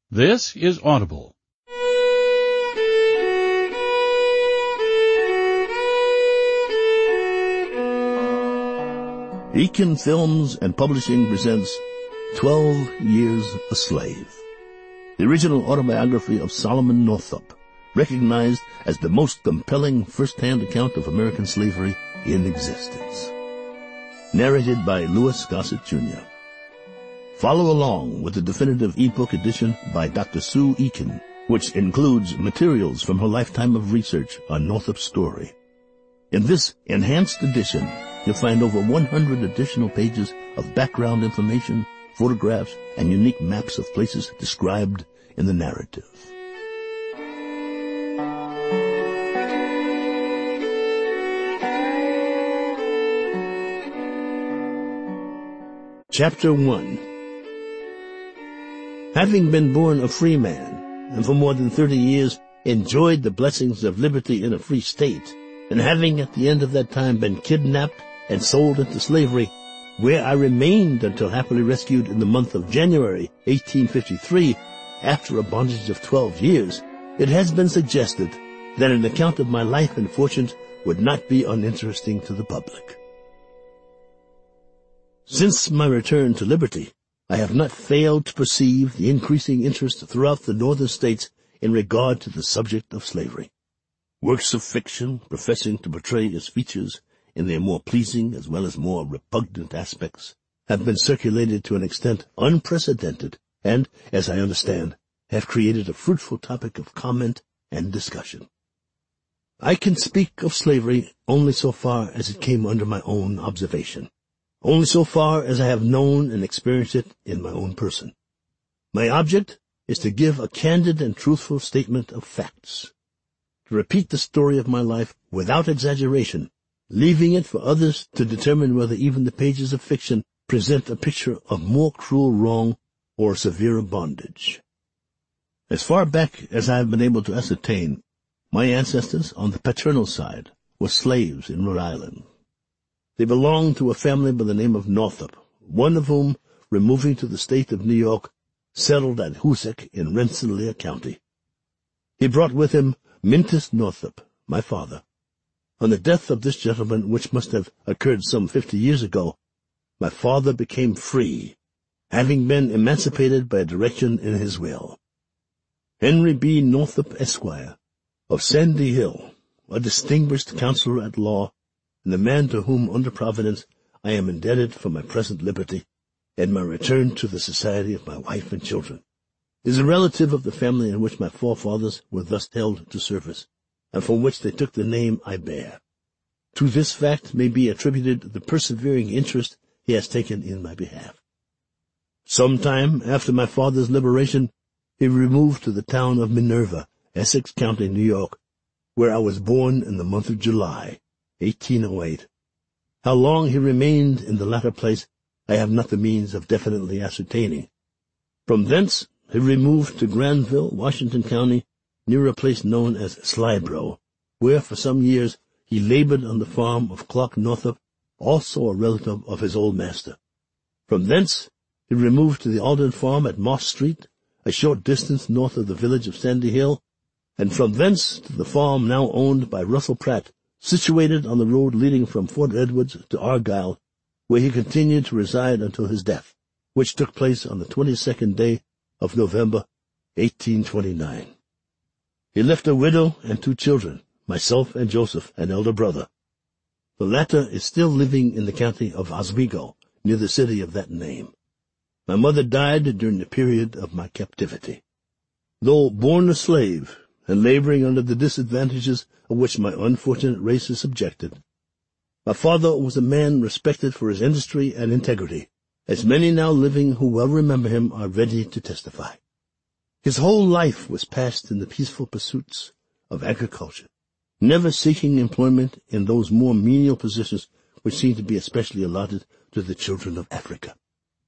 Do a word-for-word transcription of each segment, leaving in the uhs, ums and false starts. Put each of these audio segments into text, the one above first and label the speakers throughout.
Speaker 1: This is Audible.
Speaker 2: Eakin Films and Publishing presents Twelve Years a Slave, the original autobiography of Solomon Northup, recognized as the most compelling first-hand account of American slavery in existence. Narrated by Louis Gossett Junior Follow along with the definitive ebook edition by Doctor Sue Eakin, which includes materials from her lifetime of research on Northup's story. In this enhanced edition, you'll find over one hundred additional pages of background information, photographs, and unique maps of places described in the narrative. Chapter one. Having been born a free man, and for more than thirty years enjoyed the blessings of liberty in a free state, and having at the end of that time been kidnapped and sold into slavery, where I remained until happily rescued in the month of January, eighteen fifty-three, after a bondage of twelve years, it has been suggested that an account of my life and fortunes would not be uninteresting to the public. Since my return to liberty, I have not failed to perceive the increasing interest throughout the northern states in regard to the subject of slavery. Works of fiction professing to portray its features in their more pleasing as well as more repugnant aspects have been circulated to an extent unprecedented and, as I understand, have created a fruitful topic of comment and discussion. I can speak of slavery only so far as it came under my own observation, only so far as I have known and experienced it in my own person. My object is to give a candid and truthful statement of facts, to repeat the story of my life without exaggeration, leaving it for others to determine whether even the pages of fiction present a picture of more cruel wrong or severer bondage. As far back as I have been able to ascertain, my ancestors on the paternal side were slaves in Rhode Island. They belonged to a family by the name of Northup, one of whom, removing to the state of New York, settled at Hoosick in Rensselaer County. He brought with him Mintus Northup, my father. On the death of this gentleman, which must have occurred some fifty years ago, my father became free, having been emancipated by a direction in his will. Henry B. Northup, Esquire, of Sandy Hill, a distinguished counselor at law, and the man to whom, under Providence, I am indebted for my present liberty and my return to the society of my wife and children, is a relative of the family in which my forefathers were thus held to service, and from which they took the name I bear. To this fact may be attributed the persevering interest he has taken in my behalf. Some time after my father's liberation, he removed to the town of Minerva, Essex County, New York, where I was born in the month of July, eighteen oh eight. How long he remained in the latter place I have not the means of definitely ascertaining. From thence he removed to Granville, Washington County, near a place known as Slybro, where for some years he labored on the farm of Clark Northup, also a relative of his old master. From thence he removed to the Alden farm at Moss Street, a short distance north of the village of Sandy Hill, and from thence to the farm now owned by Russell Pratt, situated on the road leading from Fort Edwards to Argyle, where he continued to reside until his death, which took place on the twenty-second day of November, eighteen twenty-nine. He left a widow and two children, myself and Joseph, an elder brother. The latter is still living in the county of Oswego, near the city of that name. My mother died during the period of my captivity. Though born a slave, and laboring under the disadvantages of which my unfortunate race is subjected, my father was a man respected for his industry and integrity, as many now living who well remember him are ready to testify. His whole life was passed in the peaceful pursuits of agriculture, never seeking employment in those more menial positions which seem to be especially allotted to the children of Africa.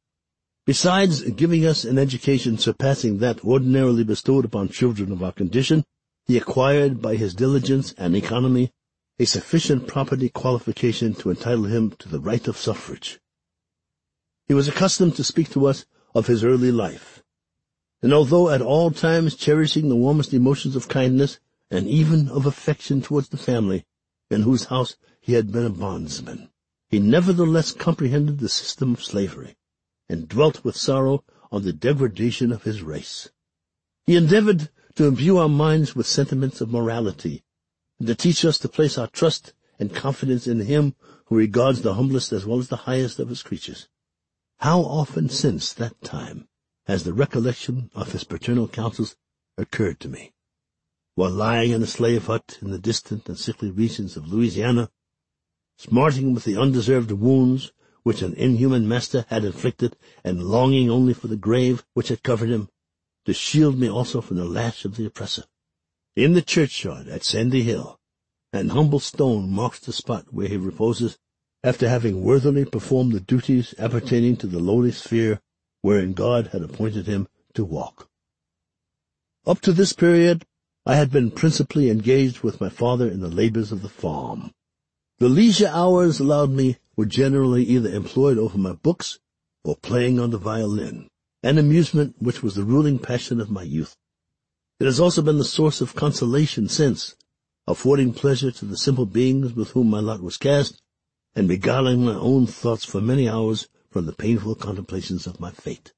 Speaker 2: Besides giving us an education surpassing that ordinarily bestowed upon children of our condition, he acquired by his diligence and economy a sufficient property qualification to entitle him to the right of suffrage. He was accustomed to speak to us of his early life. And although at all times cherishing the warmest emotions of kindness and even of affection towards the family in whose house he had been a bondsman, he nevertheless comprehended the system of slavery, and dwelt with sorrow on the degradation of his race. He endeavored to imbue our minds with sentiments of morality, and to teach us to place our trust and confidence in him who regards the humblest as well as the highest of his creatures. How often since that time has the recollection of his paternal counsels occurred to me, while lying in a slave hut in the distant and sickly regions of Louisiana, smarting with the undeserved wounds which an inhuman master had inflicted, and longing only for the grave which had covered him, to shield me also from the lash of the oppressor. In the churchyard at Sandy Hill, an humble stone marks the spot where he reposes, after having worthily performed the duties appertaining to the lowly sphere wherein God had appointed him to walk. Up to this period, I had been principally engaged with my father in the labors of the farm. The leisure hours allowed me were generally either employed over my books or playing on the violin, an amusement which was the ruling passion of my youth. It has also been the source of consolation since, affording pleasure to the simple beings with whom my lot was cast, and beguiling my own thoughts for many hours from the painful contemplations of my fate.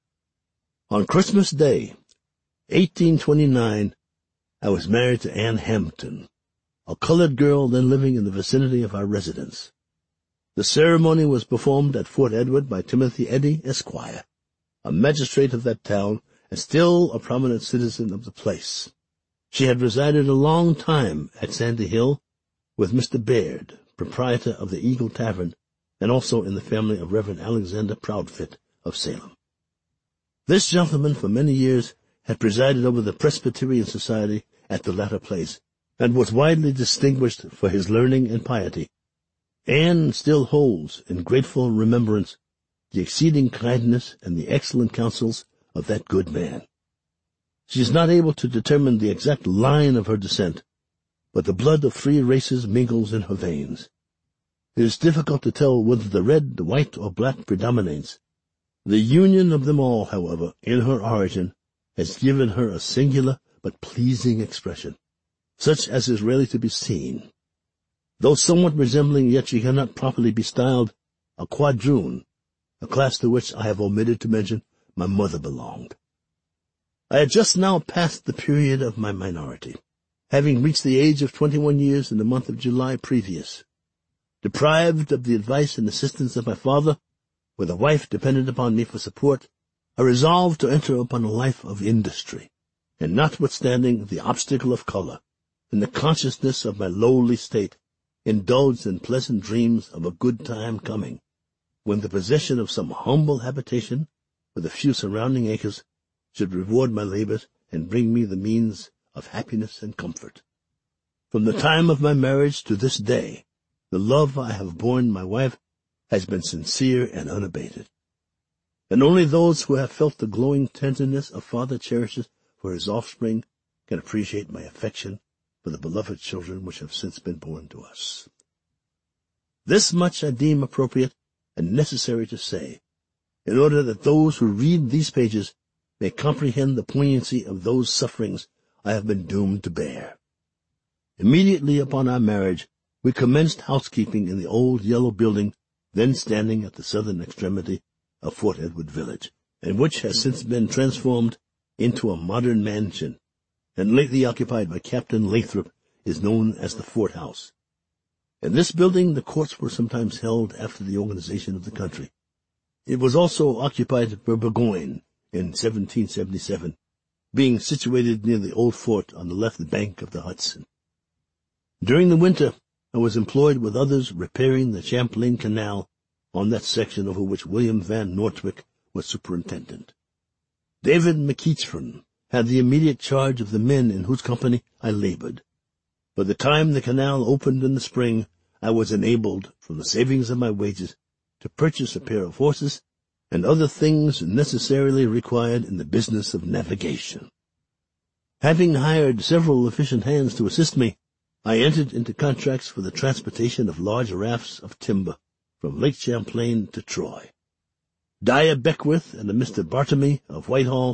Speaker 2: On Christmas Day, eighteen twenty-nine, I was married to Ann Hampton, a colored girl then living in the vicinity of our residence. The ceremony was performed at Fort Edward by Timothy Eddy, Esquire, a magistrate of that town and still a prominent citizen of the place. She had resided a long time at Sandy Hill with Mister Baird, proprietor of the Eagle Tavern, and also in the family of Reverend Alexander Proudfit of Salem. This gentleman for many years had presided over the Presbyterian Society at the latter place, and was widely distinguished for his learning and piety. Anne still holds in grateful remembrance the exceeding kindness and the excellent counsels of that good man. She is not able to determine the exact line of her descent, but the blood of three races mingles in her veins. It is difficult to tell whether the red, the white, or black predominates. The union of them all, however, in her origin, has given her a singular but pleasing expression, such as is rarely to be seen. Though somewhat resembling, yet she cannot properly be styled a quadroon, a class to which I have omitted to mention my mother belonged. I had just now passed the period of my minority, having reached the age of twenty-one years in the month of July previous. Deprived of the advice and assistance of my father, with a wife dependent upon me for support, I resolved to enter upon a life of industry, and notwithstanding the obstacle of color, in the consciousness of my lowly state, indulged in pleasant dreams of a good time coming, when the possession of some humble habitation, with a few surrounding acres, should reward my labors and bring me the means of happiness and comfort. From the time of my marriage to this day, the love I have borne my wife has been sincere and unabated, and only those who have felt the glowing tenderness a father cherishes for his offspring can appreciate my affection for the beloved children which have since been born to us. This much I deem appropriate and necessary to say, in order that those who read these pages may comprehend the poignancy of those sufferings I have been doomed to bear. Immediately upon our marriage, we commenced housekeeping in the old yellow building then standing at the southern extremity of Fort Edward village, and which has since been transformed into a modern mansion, and lately occupied by Captain Lathrop, is known as the Fort House. In this building the courts were sometimes held after the organization of the country. It was also occupied by Burgoyne in seventeen seventy-seven, being situated near the old fort on the left bank of the Hudson. During the winter, I was employed with others repairing the Champlain Canal on that section over which William Van Nortwick was superintendent. David McEachron had the immediate charge of the men in whose company I labored. By the time the canal opened in the spring, I was enabled, from the savings of my wages, to purchase a pair of horses and other things necessarily required in the business of navigation. Having hired several efficient hands to assist me, I entered into contracts for the transportation of large rafts of timber from Lake Champlain to Troy. Dyer Beckwith and a Mister Bartamy of Whitehall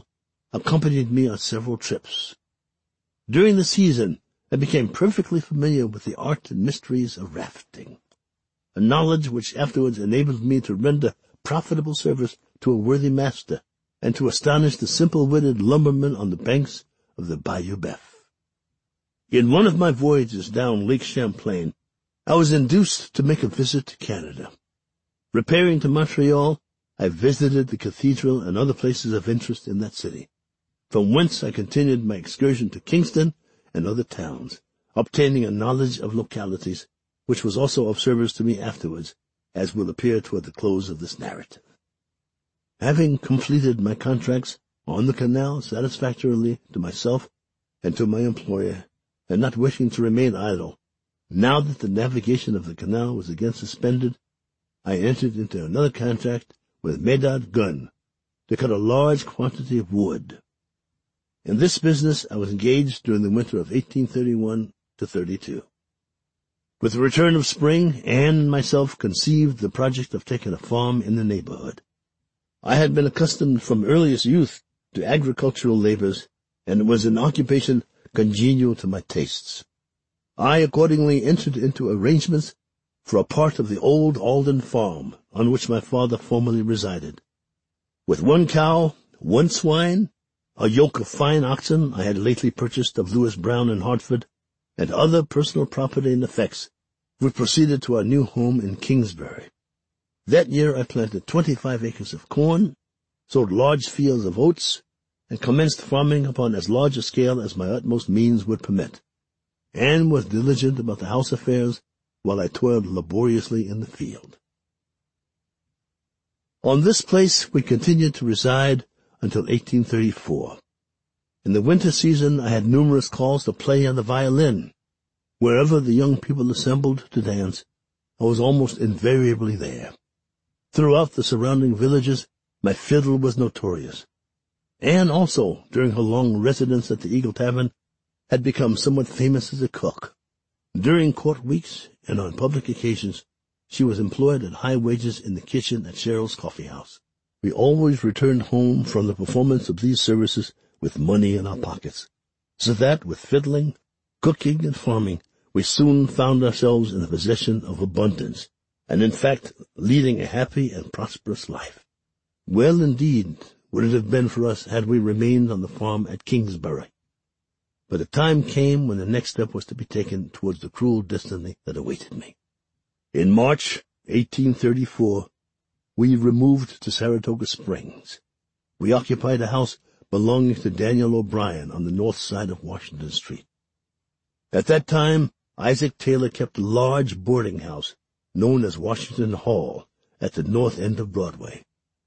Speaker 2: accompanied me on several trips. During the season, I became perfectly familiar with the art and mysteries of rafting, a knowledge which afterwards enabled me to render profitable service to a worthy master and to astonish the simple-witted lumbermen on the banks of the Bayou Beth. In one of my voyages down Lake Champlain, I was induced to make a visit to Canada. Repairing to Montreal, I visited the cathedral and other places of interest in that city, from whence I continued my excursion to Kingston and other towns, obtaining a knowledge of localities, which was also of service to me afterwards, as will appear toward the close of this narrative. Having completed my contracts on the canal satisfactorily to myself and to my employer, and not wishing to remain idle, now that the navigation of the canal was again suspended, I entered into another contract with Medard Gunn to cut a large quantity of wood. In this business I was engaged during the winter of eighteen thirty-one to thirty-two. With the return of spring, Anne and myself conceived the project of taking a farm in the neighborhood. I had been accustomed from earliest youth to agricultural labors, and it was an occupation congenial to my tastes. I accordingly entered into arrangements for a part of the old Alden farm on which my father formerly resided. With one cow, one swine, a yoke of fine oxen I had lately purchased of Lewis Brown in Hartford, and other personal property and effects, we proceeded to our new home in Kingsbury. That year I planted twenty-five acres of corn, sowed large fields of oats, and commenced farming upon as large a scale as my utmost means would permit. Anne was diligent about the house affairs, while I toiled laboriously in the field. On this place we continued to reside until eighteen thirty-four. In the winter season I had numerous calls to play on the violin. Wherever the young people assembled to dance, I was almost invariably there. Throughout the surrounding villages, my fiddle was notorious. Anne also, during her long residence at the Eagle Tavern, had become somewhat famous as a cook. During court weeks and on public occasions, she was employed at high wages in the kitchen at Cheryl's Coffee House. We always returned home from the performance of these services with money in our pockets, so that with fiddling, cooking, and farming, we soon found ourselves in the possession of abundance, and in fact leading a happy and prosperous life. Well indeed would it have been for us had we remained on the farm at Kingsbury. But a time came when the next step was to be taken towards the cruel destiny that awaited me. In March eighteen thirty-four, we removed to Saratoga Springs. We occupied a house belonging to Daniel O'Brien on the north side of Washington Street. At that time, Isaac Taylor kept a large boarding house known as Washington Hall at the north end of Broadway.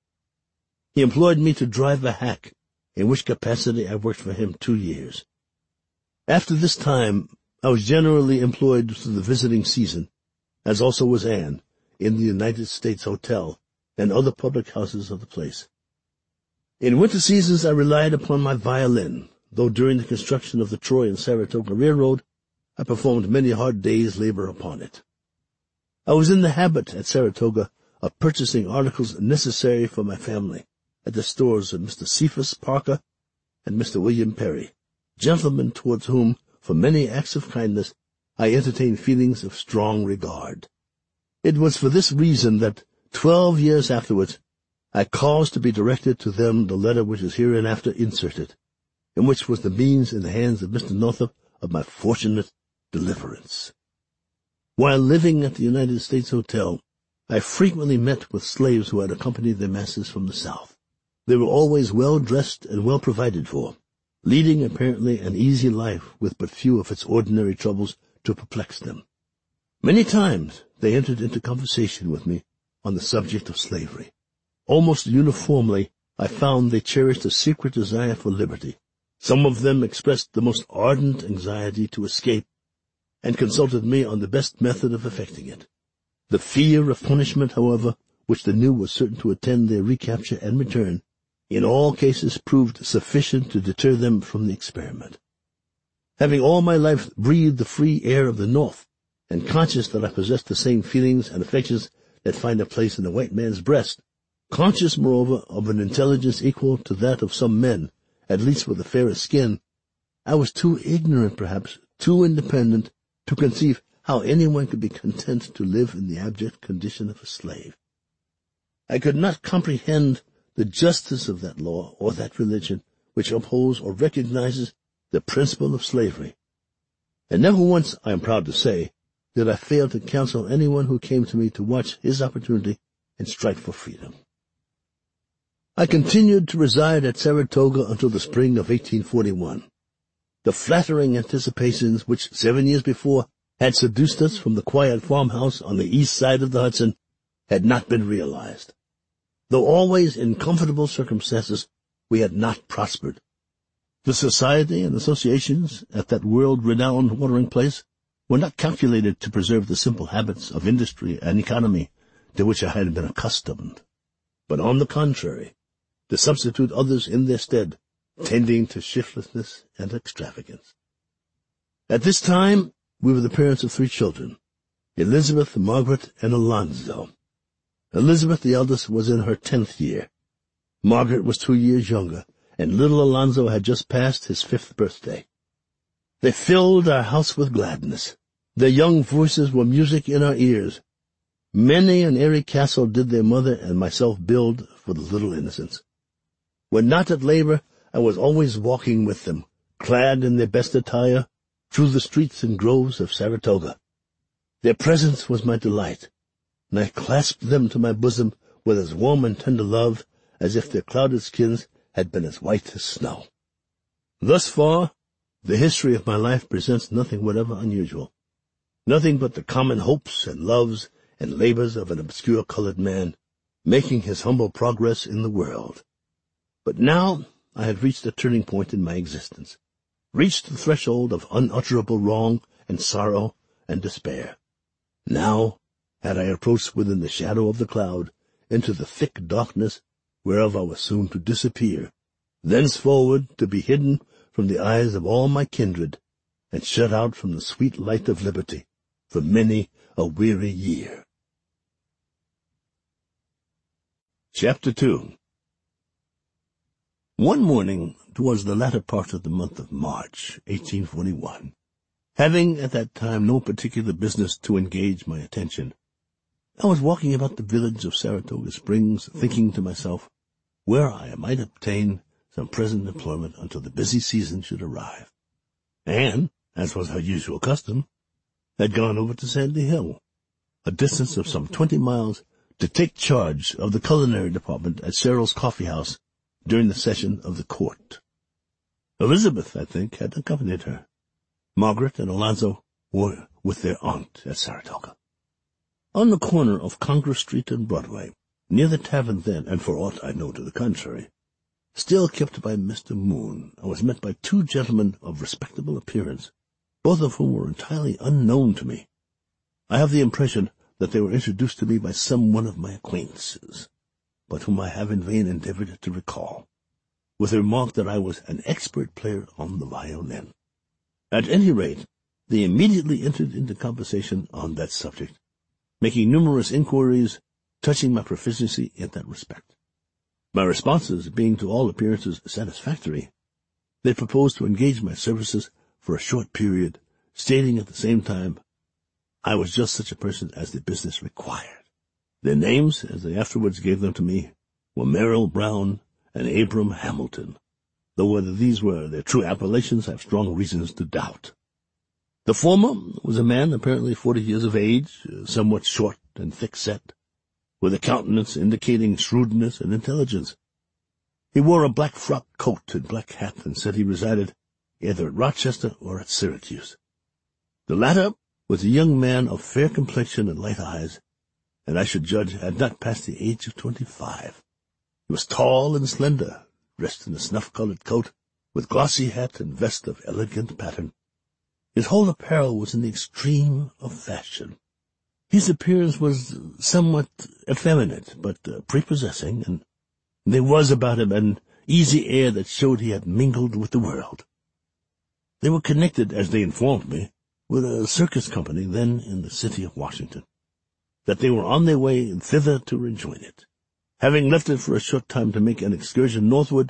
Speaker 2: He employed me to drive a hack, in which capacity I worked for him two years. After this time, I was generally employed through the visiting season, as also was Anne, in the United States Hotel and other public houses of the place. In winter seasons I relied upon my violin, though during the construction of the Troy and Saratoga Railroad, I performed many hard days' labor upon it. I was in the habit at Saratoga of purchasing articles necessary for my family at the stores of Mister Cephas Parker and Mister William Perry, gentlemen towards whom, for many acts of kindness, I entertained feelings of strong regard. It was for this reason that, twelve years afterwards, I caused to be directed to them the letter which is hereinafter inserted, and which was the means in the hands of Mister Northup of my fortunate deliverance. While living at the United States Hotel, I frequently met with slaves who had accompanied their masters from the South. They were always well dressed and well provided for, leading apparently an easy life with but few of its ordinary troubles to perplex them. Many times they entered into conversation with me on the subject of slavery. Almost uniformly, I found they cherished a secret desire for liberty. Some of them expressed the most ardent anxiety to escape, and consulted me on the best method of effecting it. The fear of punishment, however, which they knew was certain to attend their recapture and return, in all cases proved sufficient to deter them from the experiment. Having all my life breathed the free air of the North, and conscious that I possessed the same feelings and affections that find a place in the white man's breast, conscious, moreover, of an intelligence equal to that of some men, at least with a fairer skin, I was too ignorant, perhaps, too independent, to conceive how anyone could be content to live in the abject condition of a slave. I could not comprehend the justice of that law or that religion which upholds or recognizes the principle of slavery. And never once, I am proud to say, did I fail to counsel anyone who came to me to watch his opportunity and strike for freedom. I continued to reside at Saratoga until the spring of eighteen forty-one. The flattering anticipations which seven years before had seduced us from the quiet farmhouse on the east side of the Hudson had not been realized. Though always in comfortable circumstances, we had not prospered. The society and associations at that world-renowned watering place were not calculated to preserve the simple habits of industry and economy to which I had been accustomed, but on the contrary, to substitute others in their stead, tending to shiftlessness and extravagance. At this time, we were the parents of three children, Elizabeth, Margaret, and Alonzo. Elizabeth, the eldest, was in her tenth year. Margaret was two years younger, and little Alonzo had just passed his fifth birthday. They filled our house with gladness. Their young voices were music in our ears. Many an airy castle did their mother and myself build for the little innocents. When not at labor, I was always walking with them, clad in their best attire, through the streets and groves of Saratoga. Their presence was my delight, and I clasped them to my bosom with as warm and tender love as if their clouded skins had been as white as snow. Thus far, the history of my life presents nothing whatever unusual, nothing but the common hopes and loves and labors of an obscure colored man, making his humble progress in the world. But now I had reached a turning point in my existence, reached the threshold of unutterable wrong and sorrow and despair. Now had I approached within the shadow of the cloud, into the thick darkness whereof I was soon to disappear, thenceforward to be hidden from the eyes of all my kindred, and shut out from the sweet light of liberty for many a weary year. Chapter two. One morning, towards the latter part of the month of March, eighteen forty-one, having at that time no particular business to engage my attention, I was walking about the village of Saratoga Springs, thinking to myself where I might obtain some present employment until the busy season should arrive, and, as was our usual custom, had gone over to Sandy Hill, a distance of some twenty miles, to take charge of the culinary department at Cheryl's Coffee House during the session of the court. Elizabeth, I think, had accompanied her. Margaret and Alonzo were with their aunt at Saratoga. On the corner of Congress Street and Broadway, near the tavern then, and for aught I know to the contrary, still kept by Mister Moon, I was met by two gentlemen of respectable appearance, both of whom were entirely unknown to me. I have the impression that they were introduced to me by some one of my acquaintances, but whom I have in vain endeavored to recall, with the remark that I was an expert player on the violin. At any rate, they immediately entered into conversation on that subject, making numerous inquiries touching my proficiency in that respect. My responses being to all appearances satisfactory, they proposed to engage my services for a short period, stating at the same time I was just such a person as the business required. Their names, as they afterwards gave them to me, were Merrill Brown and Abram Hamilton, though whether these were their true appellations I have strong reasons to doubt. The former was a man apparently forty years of age, somewhat short and thick-set, with a countenance indicating shrewdness and intelligence. He wore a black frock coat and black hat, and said he resided either at Rochester or at Syracuse. The latter was a young man of fair complexion and light eyes, and I should judge had not passed the age of twenty-five. He was tall and slender, dressed in a snuff-colored coat, with glossy hat and vest of elegant pattern. His whole apparel was in the extreme of fashion. His appearance was somewhat effeminate, but uh, prepossessing, and there was about him an easy air that showed he had mingled with the world. They were connected, as they informed me, with a circus company then in the city of Washington, that they were on their way thither to rejoin it, having left it for a short time to make an excursion northward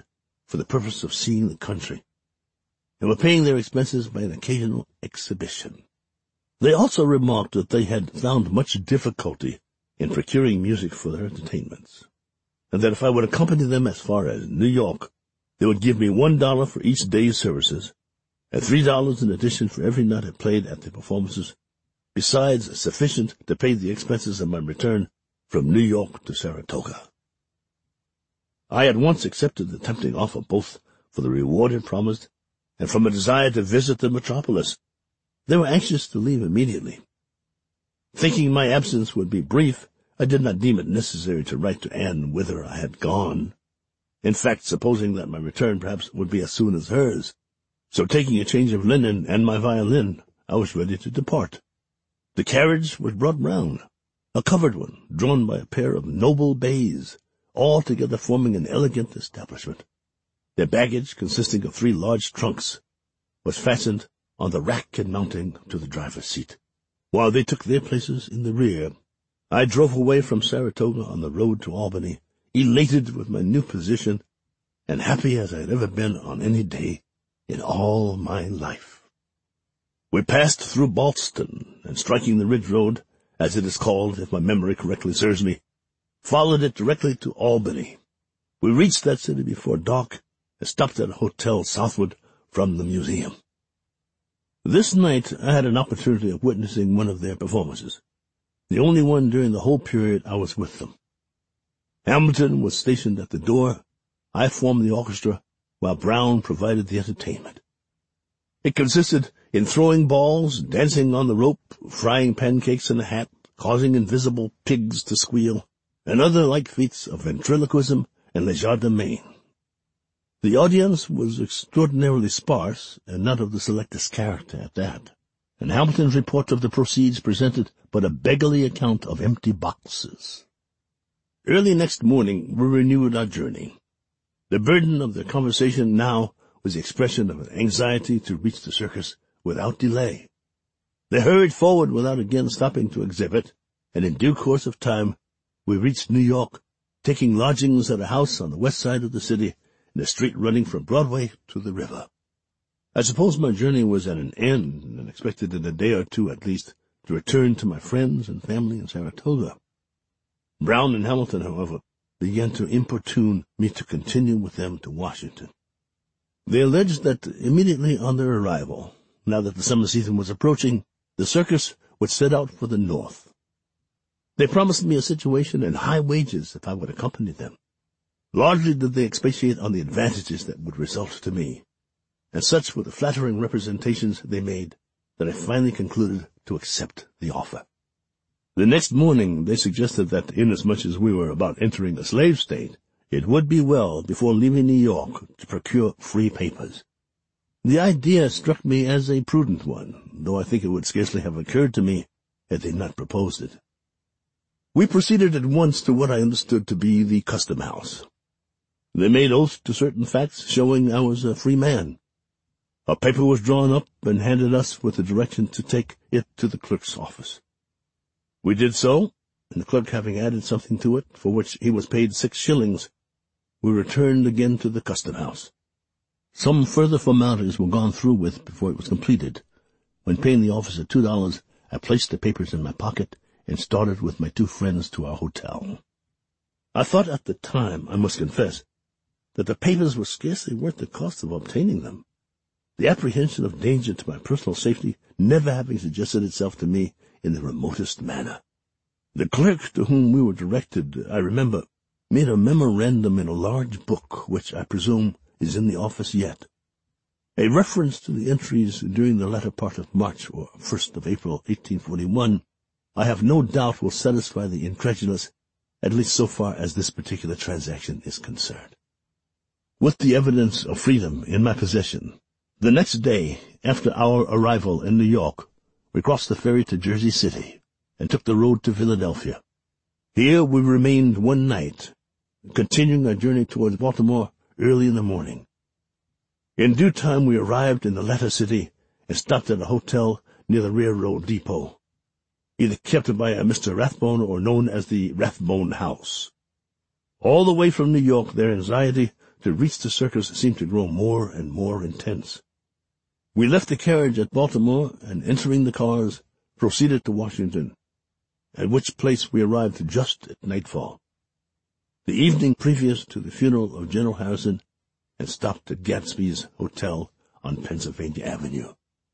Speaker 2: for the purpose of seeing the country, and were paying their expenses by an occasional exhibition. They also remarked that they had found much difficulty in procuring music for their entertainments, and that if I would accompany them as far as New York, they would give me one dollar for each day's services, and three dollars in addition for every night I played at the performances, besides sufficient to pay the expenses of my return from New York to Saratoga. I at once accepted the tempting offer, both for the reward it promised and from a desire to visit the metropolis. They were anxious to leave immediately. Thinking my absence would be brief, I did not deem it necessary to write to Anne whither I had gone. In fact, supposing that my return perhaps would be as soon as hers. So taking a change of linen and my violin, I was ready to depart. The carriage was brought round, a covered one, drawn by a pair of noble bays, altogether forming an elegant establishment. Their baggage, consisting of three large trunks, was fastened on the rack and mounting to the driver's seat. While they took their places in the rear, I drove away from Saratoga on the road to Albany, elated with my new position, and happy as I had ever been on any day in all my life. We passed through Boston, and striking the Ridge Road, as it is called, if my memory correctly serves me, followed it directly to Albany. We reached that city before dark, and stopped at a hotel southward from the museum. This night I had an opportunity of witnessing one of their performances, the only one during the whole period I was with them. Hamilton was stationed at the door. I formed the orchestra, while Brown provided the entertainment. It consisted in throwing balls, dancing on the rope, frying pancakes in a hat, causing invisible pigs to squeal, and other like feats of ventriloquism and legerdemain. The audience was extraordinarily sparse, and not of the selectest character at that, and Hamilton's report of the proceeds presented but a beggarly account of empty boxes. Early next morning we renewed our journey. The burden of their conversation now was the expression of an anxiety to reach the circus without delay. They hurried forward without again stopping to exhibit, and in due course of time we reached New York, taking lodgings at a house on the west side of the city, in a street running from Broadway to the river. I suppose my journey was at an end, and expected in a day or two at least to return to my friends and family in Saratoga. Brown and Hamilton, however, began to importune me to continue with them to Washington. They alleged that immediately on their arrival, now that the summer season was approaching, the circus would set out for the north. They promised me a situation and high wages if I would accompany them. Largely did they expatiate on the advantages that would result to me, and such were the flattering representations they made that I finally concluded to accept the offer. The next morning they suggested that, inasmuch as we were about entering a slave state, it would be well, before leaving New York, to procure free papers. The idea struck me as a prudent one, though I think it would scarcely have occurred to me had they not proposed it. We proceeded at once to what I understood to be the custom house. They made oath to certain facts showing I was a free man. A paper was drawn up and handed us with the direction to take it to the clerk's office. We did so, and the clerk having added something to it, for which he was paid six shillings, we returned again to the custom house. Some further formalities were gone through with before it was completed. When paying the officer two dollars, I placed the papers in my pocket and started with my two friends to our hotel. I thought at the time, I must confess, that the papers were scarcely worth the cost of obtaining them, the apprehension of danger to my personal safety never having suggested itself to me in the remotest manner. The clerk to whom we were directed, I remember, made a memorandum in a large book, which I presume is in the office yet. A reference to the entries during the latter part of March or first of April, eighteen forty-one, I have no doubt will satisfy the incredulous, at least so far as this particular transaction is concerned. With the evidence of freedom in my possession, the next day after our arrival in New York, we crossed the ferry to Jersey City and took the road to Philadelphia. Here we remained one night, continuing our journey towards Baltimore early in the morning. In due time we arrived in the latter city and stopped at a hotel near the railroad depot, either kept by a Mister Rathbone or known as the Rathbone House. All the way from New York their anxiety to reach the circus seemed to grow more and more intense. We left the carriage at Baltimore and, entering the cars, proceeded to Washington, at which place we arrived just at nightfall, the evening previous to the funeral of General Harrison, and stopped at Gadsby's Hotel on Pennsylvania Avenue.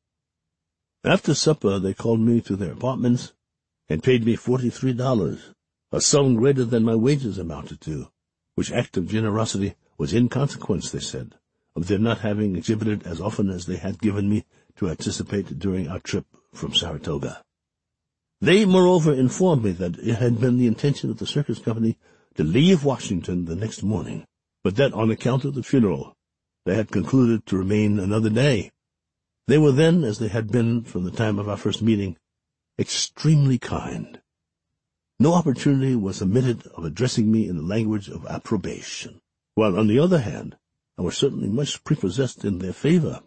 Speaker 2: After supper, they called me to their apartments and paid me forty-three dollars, a sum greater than my wages amounted to, which act of generosity was in consequence, they said, of their not having exhibited as often as they had given me to anticipate during our trip from Saratoga. They, moreover, informed me that it had been the intention of the circus company to leave Washington the next morning, but that on account of the funeral they had concluded to remain another day. They were then, as they had been from the time of our first meeting, extremely kind. No opportunity was omitted of addressing me in the language of approbation, while, on the other hand, I was certainly much prepossessed in their favor.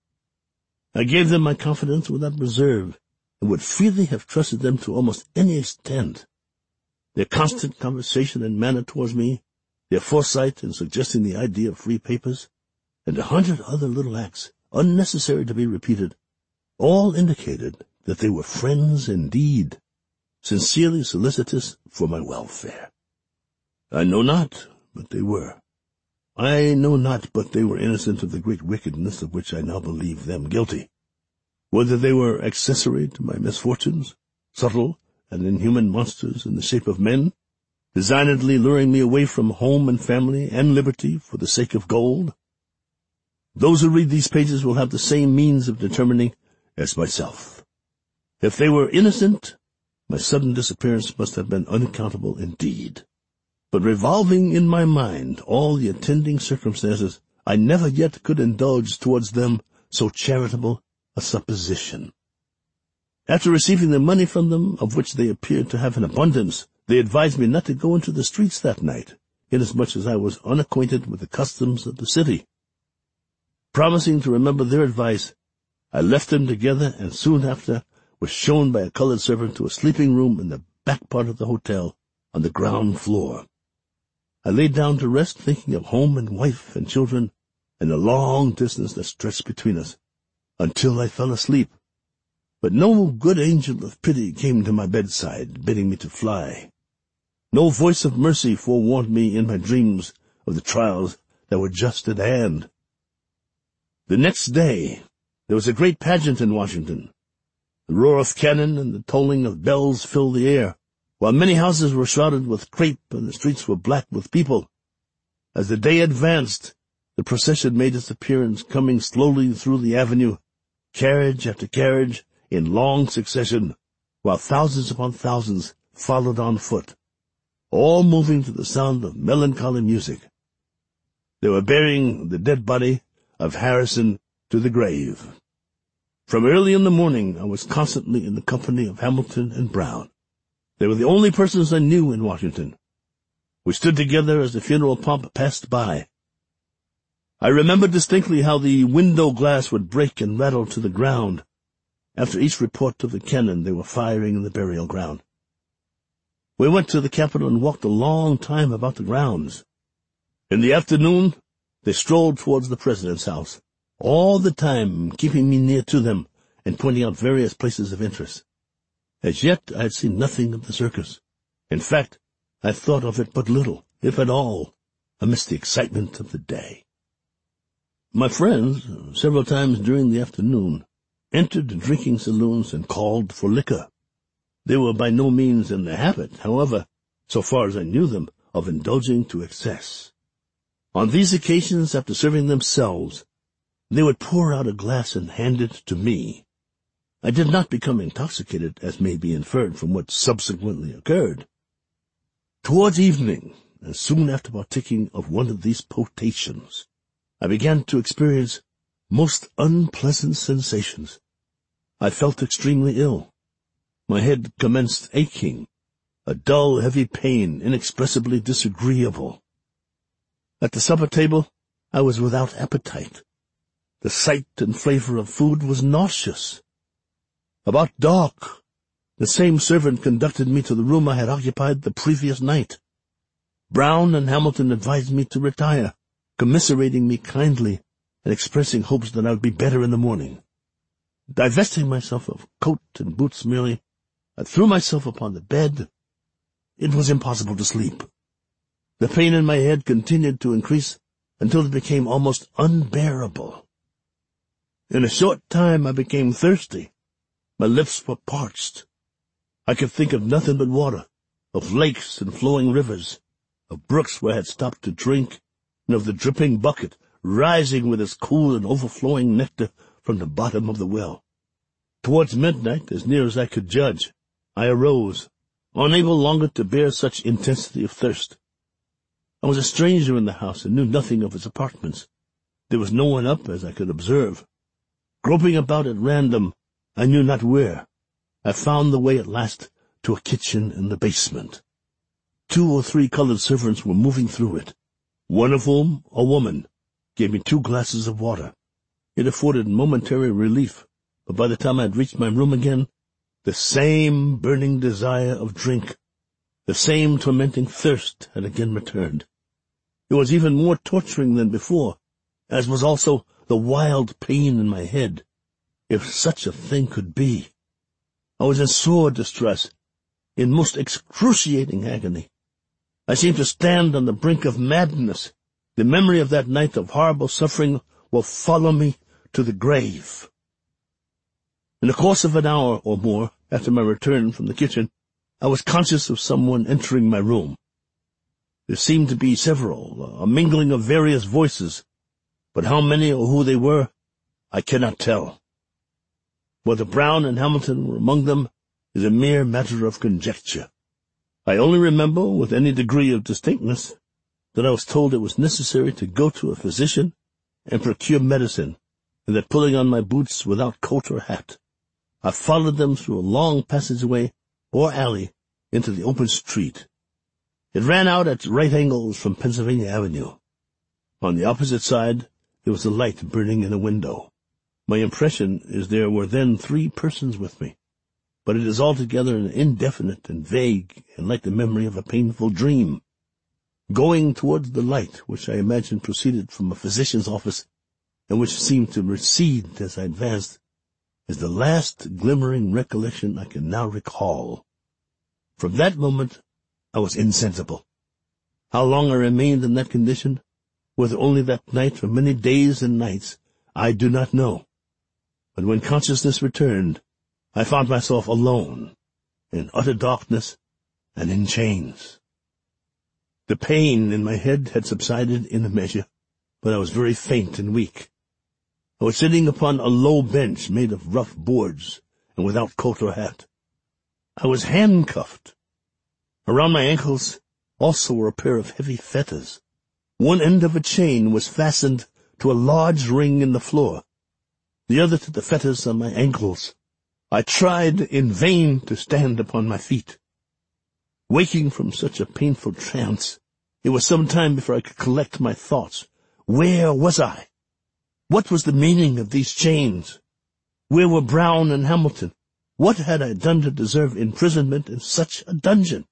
Speaker 2: I gave them my confidence without reserve, and would freely have trusted them to almost any extent. Their constant conversation and manner towards me, their foresight in suggesting the idea of free papers, and a hundred other little acts, unnecessary to be repeated, all indicated that they were friends indeed, sincerely solicitous for my welfare. I know not, but they were. I know not but they were innocent of the great wickedness of which I now believe them guilty. Whether they were accessory to my misfortunes, subtle and inhuman monsters in the shape of men, designedly luring me away from home and family and liberty for the sake of gold, those who read these pages will have the same means of determining as myself. If they were innocent, my sudden disappearance must have been unaccountable indeed. But revolving in my mind all the attending circumstances, I never yet could indulge towards them so charitable a supposition. After receiving the money from them, of which they appeared to have an abundance, they advised me not to go into the streets that night, inasmuch as I was unacquainted with the customs of the city. Promising to remember their advice, I left them together, and soon after was shown by a colored servant to a sleeping room in the back part of the hotel on the ground floor. I lay down to rest, thinking of home and wife and children and the long distance that stretched between us, until I fell asleep. But no good angel of pity came to my bedside, bidding me to fly. No voice of mercy forewarned me in my dreams of the trials that were just at hand. The next day there was a great pageant in Washington. The roar of cannon and the tolling of bells filled the air, while many houses were shrouded with crape and the streets were black with people. As the day advanced, the procession made its appearance, coming slowly through the avenue, carriage after carriage, in long succession, while thousands upon thousands followed on foot, all moving to the sound of melancholy music. They were bearing the dead body of Harrison to the grave. From early in the morning I was constantly in the company of Hamilton and Brown. They were the only persons I knew in Washington. We stood together as the funeral pomp passed by. I remember distinctly how the window glass would break and rattle to the ground after each report of the cannon they were firing in the burial ground. We went to the Capitol and walked a long time about the grounds. In the afternoon, they strolled towards the President's house, all the time keeping me near to them and pointing out various places of interest. As yet I had seen nothing of the circus. In fact, I thought of it but little, if at all, amidst the excitement of the day. My friends, several times during the afternoon, entered the drinking saloons and called for liquor. They were by no means in the habit, however, so far as I knew them, of indulging to excess. On these occasions, after serving themselves, they would pour out a glass and hand it to me. I did not become intoxicated, as may be inferred from what subsequently occurred. Towards evening, and soon after partaking of one of these potations, I began to experience most unpleasant sensations. I felt extremely ill. My head commenced aching, a dull, heavy pain, inexpressibly disagreeable. At the supper table, I was without appetite. The sight and flavor of food was nauseous. About dark, the same servant conducted me to the room I had occupied the previous night. Brown and Hamilton advised me to retire, commiserating me kindly and expressing hopes that I would be better in the morning. Divesting myself of coat and boots merely, I threw myself upon the bed. It was impossible to sleep. The pain in my head continued to increase until it became almost unbearable. In a short time I became thirsty. My lips were parched. I could think of nothing but water, of lakes and flowing rivers, of brooks where I had stopped to drink, and of the dripping bucket rising with its cool and overflowing nectar from the bottom of the well. Towards midnight, as near as I could judge, I arose, unable longer to bear such intensity of thirst. I was a stranger in the house and knew nothing of its apartments. There was no one up, as I could observe. Groping about at random, I knew not where, I found the way at last to a kitchen in the basement. Two or three colored servants were moving through it, one of whom, a woman, gave me two glasses of water. It afforded momentary relief, but by the time I had reached my room again, the same burning desire of drink, the same tormenting thirst had again returned. It was even more torturing than before, as was also the wild pain in my head, if such a thing could be. I was in sore distress, in most excruciating agony. I seemed to stand on the brink of madness. The memory of that night of horrible suffering will follow me to the grave. In the course of an hour or more after my return from the kitchen, I was conscious of someone entering my room. There seemed to be several, a mingling of various voices, but how many or who they were, I cannot tell. Whether Brown and Hamilton were among them is a mere matter of conjecture. I only remember, with any degree of distinctness, that I was told it was necessary to go to a physician and procure medicine, and that pulling on my boots without coat or hat, I followed them through a long passageway or alley into the open street. It ran out at right angles from Pennsylvania Avenue. On the opposite side there was a light burning in a window. My impression is there were then three persons with me, but it is altogether indefinite and vague and like the memory of a painful dream. Going towards the light, which I imagine proceeded from a physician's office, and which seemed to recede as I advanced, is the last glimmering recollection I can now recall. From that moment I was insensible. How long I remained in that condition, whether only that night or many days and nights, I do not know. But when consciousness returned, I found myself alone, in utter darkness and in chains. The pain in my head had subsided in a measure, but I was very faint and weak. I was sitting upon a low bench made of rough boards and without coat or hat. I was handcuffed. Around my ankles also were a pair of heavy fetters. One end of a chain was fastened to a large ring in the floor, the other to the fetters on my ankles. I tried in vain to stand upon my feet. Waking from such a painful trance, it was some time before I could collect my thoughts. Where was I? What was the meaning of these chains? Where were Brown and Hamilton? What had I done to deserve imprisonment in such a dungeon?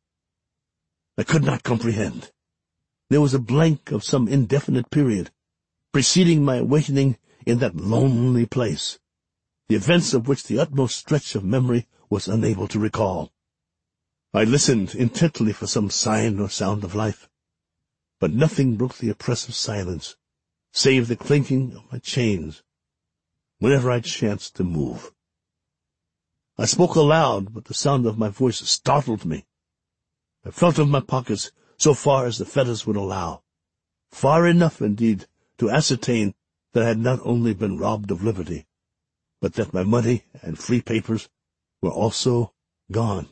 Speaker 2: I could not comprehend. There was a blank of some indefinite period, preceding my awakening in that lonely place, the events of which the utmost stretch of memory was unable to recall. I listened intently for some sign or sound of life, but nothing broke the oppressive silence, save the clinking of my chains whenever I chanced to move. I spoke aloud, but the sound of my voice startled me. I felt of my pockets so far as the fetters would allow, far enough, indeed, to ascertain that I had not only been robbed of liberty, but that my money and free papers were also gone.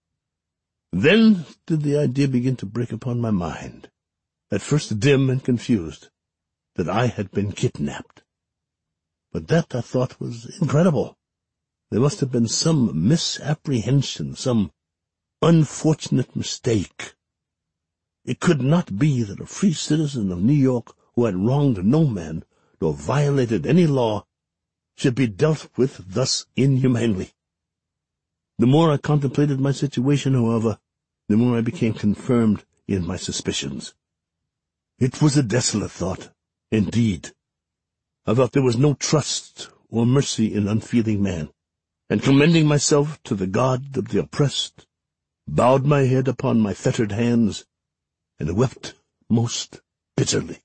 Speaker 2: Then did the idea begin to break upon my mind, at first dim and confused, that I had been kidnapped. But that, I thought, was incredible. There must have been some misapprehension, some unfortunate mistake. It could not be that a free citizen of New York who had wronged no man nor violated any law should be dealt with thus inhumanely. The more I contemplated my situation, however, the more I became confirmed in my suspicions. It was a desolate thought, Indeed, I thought there was no trust or mercy in unfeeling man, and commending myself to the God of the oppressed, bowed my head upon my fettered hands, and wept most bitterly.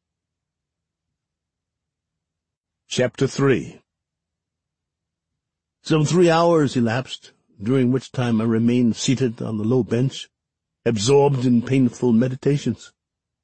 Speaker 2: Chapter three. Some three hours elapsed, during which time I remained seated on the low bench, absorbed in painful meditations.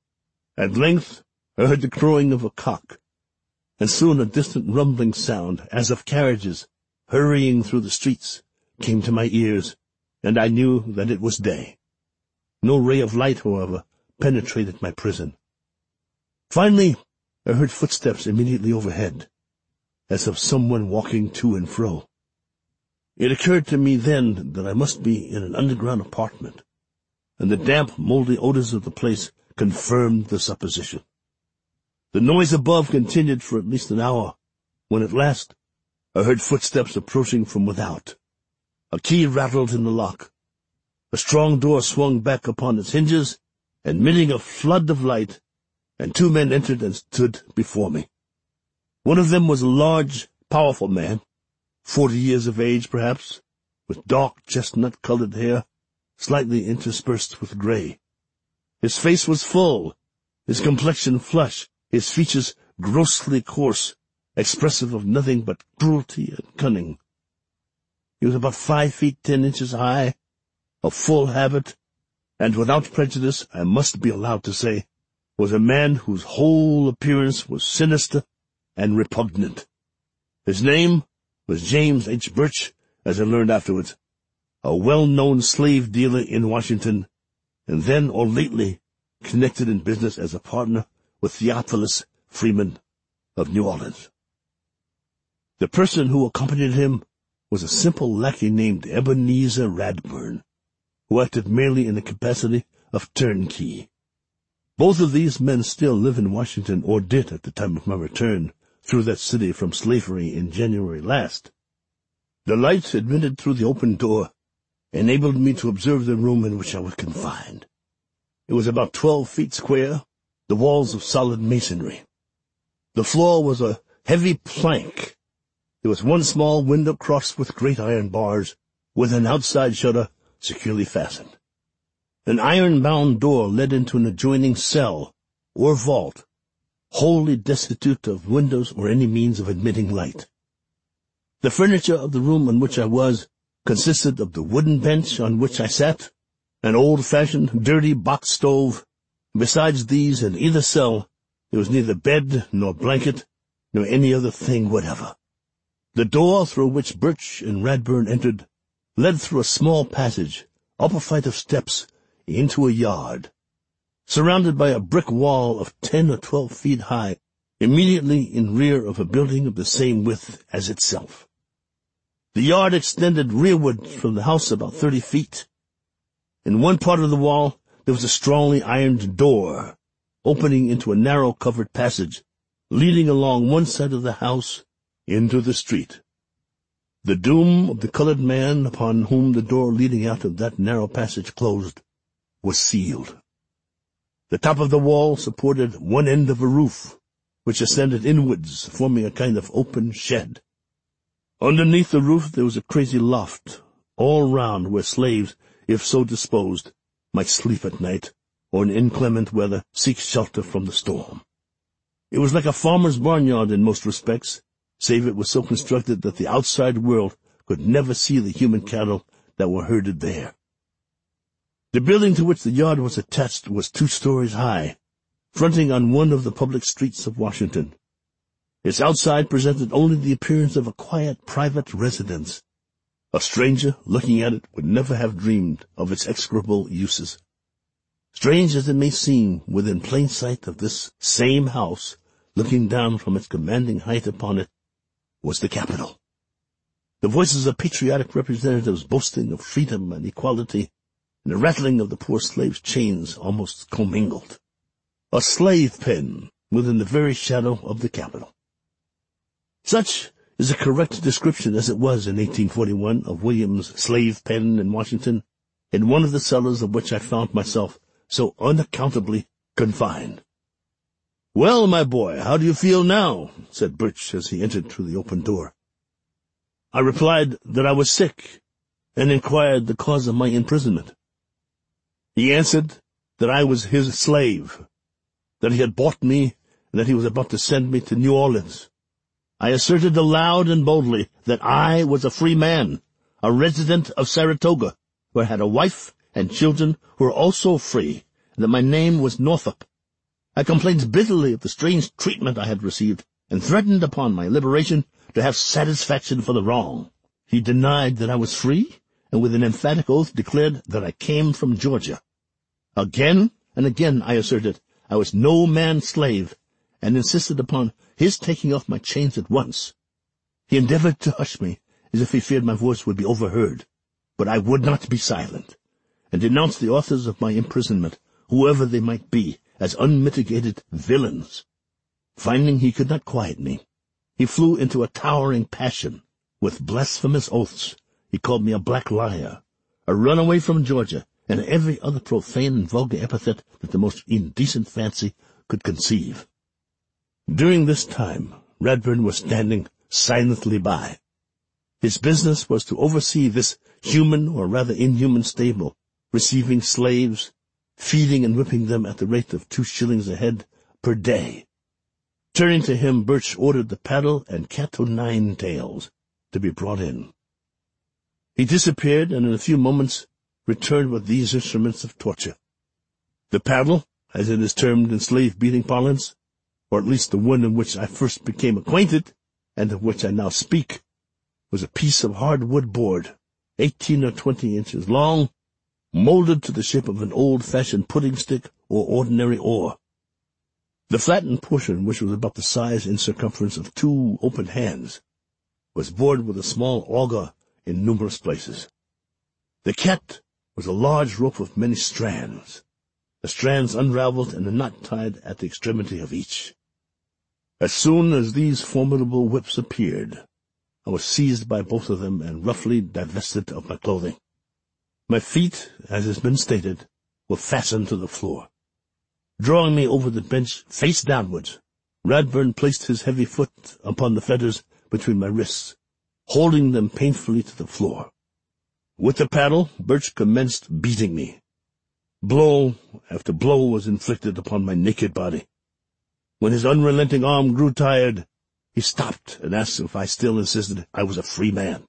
Speaker 2: At length I heard the crowing of a cock, and soon a distant rumbling sound, as of carriages hurrying through the streets, came to my ears, and I knew that it was day. No ray of light, however, penetrated my prison. Finally, I heard footsteps immediately overhead, as of someone walking to and fro. It occurred to me then that I must be in an underground apartment, and the damp, mouldy odors of the place confirmed the supposition. The noise above continued for at least an hour, when at last I heard footsteps approaching from without. A key rattled in the lock. A strong door swung back upon its hinges, admitting a flood of light, and two men entered and stood before me. One of them was a large, powerful man, forty years of age perhaps, with dark chestnut-colored hair, slightly interspersed with gray. His face was full, his complexion flush, his features grossly coarse, expressive of nothing but cruelty and cunning. He was about five feet ten inches high, of full habit, and without prejudice, I must be allowed to say, was a man whose whole appearance was sinister and repugnant. His name was James H. Birch, as I learned afterwards, a well-known slave dealer in Washington, and then or lately connected in business as a partner with Theophilus Freeman of New Orleans. The person who accompanied him was a simple lackey named Ebenezer Radburn, who acted merely in the capacity of turnkey. Both of these men still live in Washington, or did at the time of my return through that city from slavery in January last. The light admitted through the open door enabled me to observe the room in which I was confined. It was about twelve feet square, the walls of solid masonry. The floor was a heavy plank. There was one small window crossed with great iron bars, with an outside shutter securely fastened. An iron-bound door led into an adjoining cell, or vault, wholly destitute of windows or any means of admitting light. The furniture of the room in which I was consisted of the wooden bench on which I sat, an old-fashioned, dirty box stove. Besides these, in either cell, there was neither bed nor blanket, nor any other thing whatever. The door through which Birch and Radburn entered led through a small passage, up a flight of steps, into a yard, surrounded by a brick wall of ten or twelve feet high, immediately in rear of a building of the same width as itself. The yard extended rearward from the house about thirty feet. In one part of the wall there was a strongly ironed door, opening into a narrow covered passage, leading along one side of the house into the street. The doom of the colored man upon whom the door leading out of that narrow passage closed was sealed. The top of the wall supported one end of a roof, which ascended inwards, forming a kind of open shed. Underneath the roof there was a crazy loft, all round where slaves, if so disposed, might sleep at night, or in inclement weather seek shelter from the storm. It was like a farmer's barnyard in most respects, save it was so constructed that the outside world could never see the human cattle that were herded there. The building to which the yard was attached was two stories high, fronting on one of the public streets of Washington. Its outside presented only the appearance of a quiet private residence. A stranger looking at it would never have dreamed of its execrable uses. Strange as it may seem, within plain sight of this same house, looking down from its commanding height upon it, was the Capitol. The voices of patriotic representatives boasting of freedom and equality, and the rattling of the poor slaves' chains almost commingled. A slave pen within the very shadow of the Capitol. Such is a correct description as it was in eighteen forty-one of William's slave pen in Washington, in one of the cellars of which I found myself so unaccountably confined. "Well, my boy, how do you feel now?" said Birch as he entered through the open door. I replied that I was sick, and inquired the cause of my imprisonment. He answered that I was his slave, that he had bought me, and that he was about to send me to New Orleans. I asserted aloud and boldly that I was a free man, a resident of Saratoga, who had a wife and children who were also free, and that my name was Northup. I complained bitterly of the strange treatment I had received, and threatened upon my liberation to have satisfaction for the wrong. He denied that I was free, and with an emphatic oath declared that I came from Georgia. Again and again I asserted I was no man's slave, and insisted upon his taking off my chains at once. He endeavored to hush me, as if he feared my voice would be overheard, but I would not be silent, and denounced the authors of my imprisonment, whoever they might be, as unmitigated villains. Finding he could not quiet me, he flew into a towering passion. With blasphemous oaths, he called me a black liar, a runaway from Georgia, and every other profane and vulgar epithet that the most indecent fancy could conceive. During this time, Radburn was standing silently by. His business was to oversee this human or rather inhuman stable, receiving slaves, feeding and whipping them at the rate of two shillings a head per day. Turning to him, Birch ordered the paddle and cat o' nine tails to be brought in. He disappeared, and in a few moments returned with these instruments of torture. The paddle, as it is termed in slave-beating parlance, or at least the one in which I first became acquainted, and of which I now speak, was a piece of hardwood board, eighteen or twenty inches long, molded to the shape of an old-fashioned pudding-stick or ordinary oar. The flattened portion, which was about the size in circumference of two open hands, was bored with a small auger in numerous places. The cat was a large rope of many strands, the strands unraveled and a knot tied at the extremity of each. As soon as these formidable whips appeared, I was seized by both of them and roughly divested of my clothing. My feet, as has been stated, were fastened to the floor. Drawing me over the bench face downwards, Radburn placed his heavy foot upon the fetters between my wrists, holding them painfully to the floor. With the paddle, Birch commenced beating me. Blow after blow was inflicted upon my naked body. When his unrelenting arm grew tired, he stopped and asked if I still insisted I was a free man.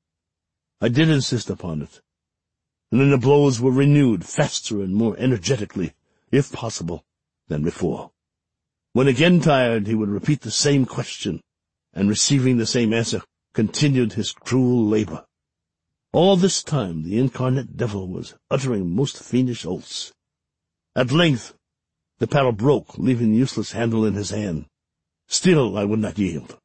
Speaker 2: I did insist upon it, and then the blows were renewed faster and more energetically, if possible, than before. When again tired, he would repeat the same question, and receiving the same answer, continued his cruel labor. All this time the incarnate devil was uttering most fiendish oaths. At length the paddle broke, leaving the useless handle in his hand. Still I would not yield.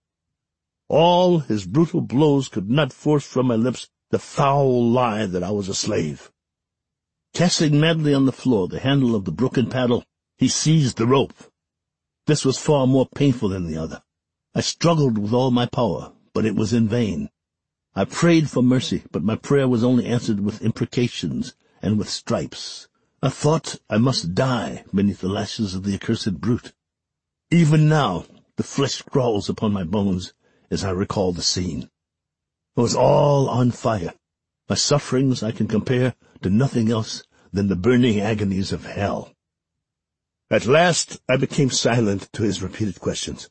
Speaker 2: All his brutal blows could not force from my lips the foul lie that I was a slave. Casting madly on the floor the handle of the broken paddle, he seized the rope. This was far more painful than the other. I struggled with all my power, but it was in vain. I prayed for mercy, but my prayer was only answered with imprecations and with stripes. I thought I must die beneath the lashes of the accursed brute. Even now the flesh crawls upon my bones as I recall the scene. I was all on fire. My sufferings I can compare to nothing else than the burning agonies of hell. At last I became silent to his repeated questions.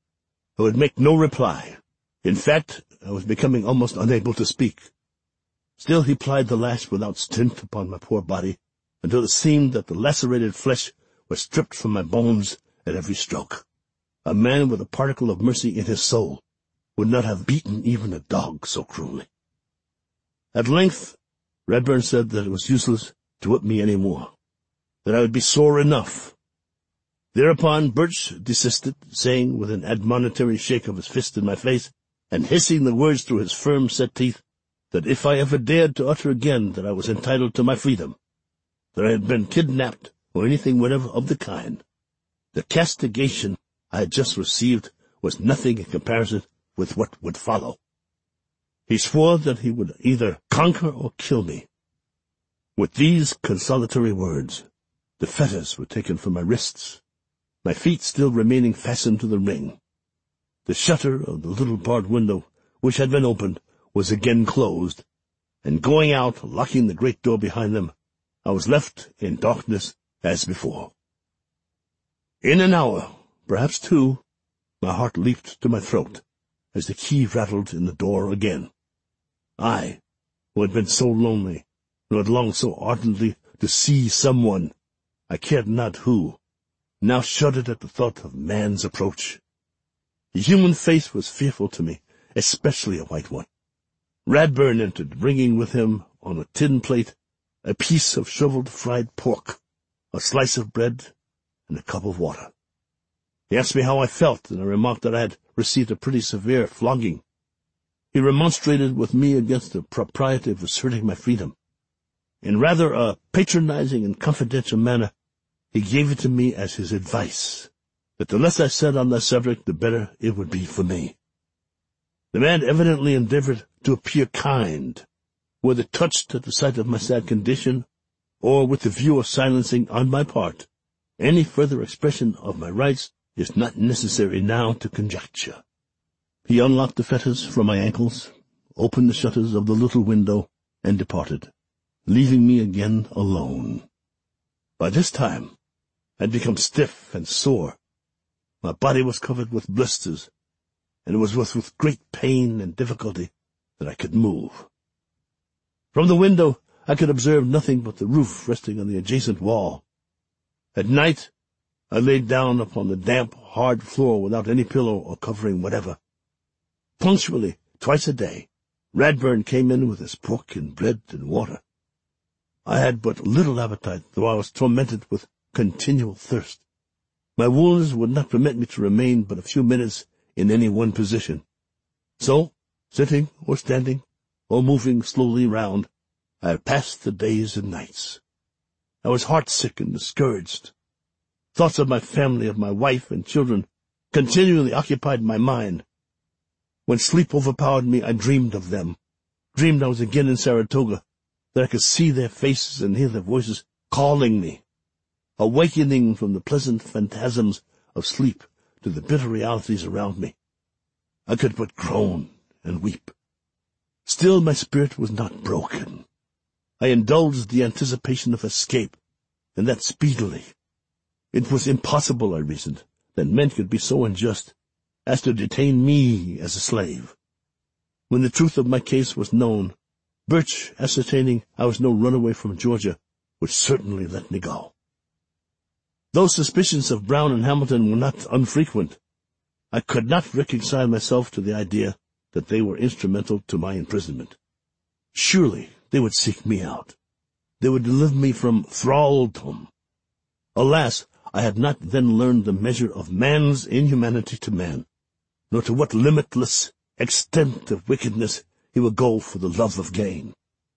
Speaker 2: I would make no reply. In fact, I was becoming almost unable to speak. Still he plied the lash without stint upon my poor body, until it seemed that the lacerated flesh was stripped from my bones at every stroke. A man with a particle of mercy in his soul would not have beaten even a dog so cruelly. At length Radburn said that it was useless to whip me any more, that I would be sore enough. Thereupon Birch desisted, saying with an admonitory shake of his fist in my face, and hissing the words through his firm set teeth, that if I ever dared to utter again that I was entitled to my freedom, that I had been kidnapped, or anything whatever of the kind, the castigation I had just received was nothing in comparison with what would follow. He swore that he would either conquer or kill me. With these consolatory words, the fetters were taken from my wrists, my feet still remaining fastened to the ring. The shutter of the little barred window, which had been opened, was again closed, and going out, locking the great door behind them, I was left in darkness as before. In an hour, perhaps two, my heart leaped to my throat as the key rattled in the door again. I, who had been so lonely, who had longed so ardently to see someone, I cared not who, now shuddered at the thought of man's approach. The human face was fearful to me, especially a white one. Radburn entered, bringing with him, on a tin plate, a piece of shriveled fried pork, a slice of bread, and a cup of water. He asked me how I felt, and I remarked that I had received a pretty severe flogging. He remonstrated with me against the propriety of asserting my freedom. In rather a patronizing and confidential manner, he gave it to me as his advice, that the less I said on that subject, the better it would be for me. The man evidently endeavored to appear kind, whether touched at the sight of my sad condition, or with the view of silencing, on my part, any further expression of my rights is not necessary now to conjecture. He unlocked the fetters from my ankles, opened the shutters of the little window, and departed, leaving me again alone. By this time, I had become stiff and sore. My body was covered with blisters, and it was with, with great pain and difficulty that I could move. From the window, I could observe nothing but the roof resting on the adjacent wall. At night, I laid down upon the damp, hard floor without any pillow or covering whatever. Punctually, twice a day, Radburn came in with his pork and bread and water. I had but little appetite, though I was tormented with continual thirst. My wounds would not permit me to remain but a few minutes in any one position. So, sitting or standing, or moving slowly round, I passed the days and nights. I was heartsick and discouraged. Thoughts of my family, of my wife and children, continually occupied my mind. When sleep overpowered me, I dreamed of them, dreamed I was again in Saratoga, that I could see their faces and hear their voices calling me, awakening from the pleasant phantasms of sleep to the bitter realities around me. I could but groan and weep. Still my spirit was not broken. I indulged the anticipation of escape, and that speedily. It was impossible, I reasoned, that men could be so unjust as to detain me as a slave. When the truth of my case was known, Birch, ascertaining I was no runaway from Georgia, would certainly let me go. Though suspicions of Brown and Hamilton were not unfrequent, I could not reconcile myself to the idea that they were instrumental to my imprisonment. Surely they would seek me out. They would deliver me from thraldom. Alas, I had not then learned the measure of man's inhumanity to man, nor to what limitless extent of wickedness he would go for the love of gain.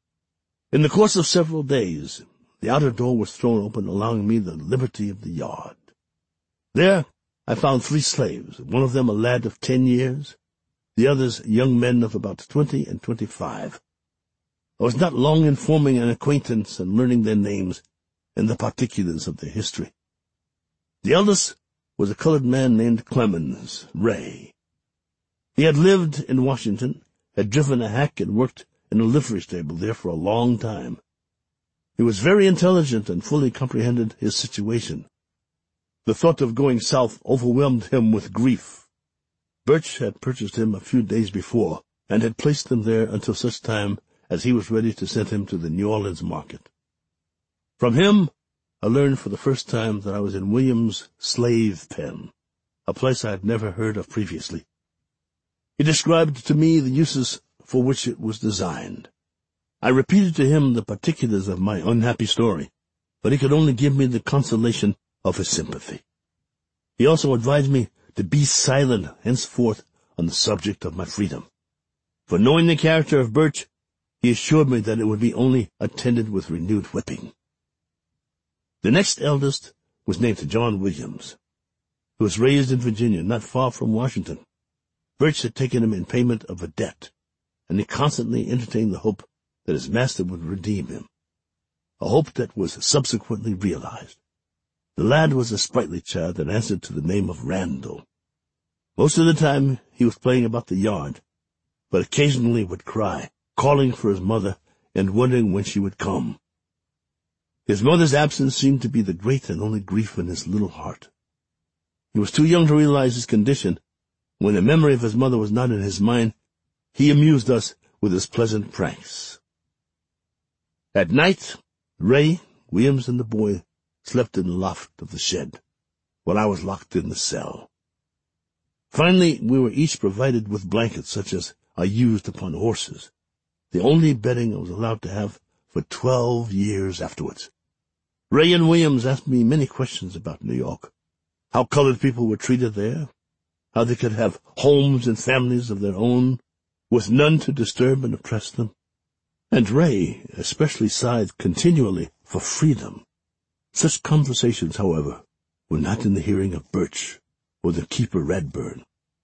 Speaker 2: In the course of several days, the outer door was thrown open, allowing me the liberty of the yard. There I found three slaves, one of them a lad of ten years, the others young men of about twenty and twenty-five. I was not long in forming an acquaintance and learning their names and the particulars of their history. The eldest was a colored man named Clemens Ray. He had lived in Washington, had driven a hack and worked in a livery stable there for a long time. He was very intelligent and fully comprehended his situation. The thought of going south overwhelmed him with grief. Birch had purchased him a few days before, and had placed him there until such time as he was ready to send him to the New Orleans market. From him, I learned for the first time that I was in William's slave pen, a place I had never heard of previously. He described to me the uses for which it was designed. I repeated to him the particulars of my unhappy story, but he could only give me the consolation of his sympathy. He also advised me to be silent henceforth on the subject of my freedom. For knowing the character of Birch, he assured me that it would be only attended with renewed whipping. The next eldest was named John Williams. He was raised in Virginia, not far from Washington. Birch had taken him in payment of a debt, and he constantly entertained the hope that his master would redeem him, a hope that was subsequently realized. The lad was a sprightly child that answered to the name of Randall. Most of the time he was playing about the yard, but occasionally would cry, calling for his mother and wondering when she would come. His mother's absence seemed to be the great and only grief in his little heart. He was too young to realize his condition. When the memory of his mother was not in his mind, he amused us with his pleasant pranks. At night, Ray, Williams, and the boy slept in the loft of the shed, while I was locked in the cell. Finally, we were each provided with blankets such as I used upon horses, the only bedding I was allowed to have for twelve years afterwards. Ray and Williams asked me many questions about New York, how colored people were treated there, how they could have homes and families of their own, with none to disturb and oppress them. And Ray especially sighed continually for freedom. Such conversations, however, were not in the hearing of Birch or the keeper Radburn.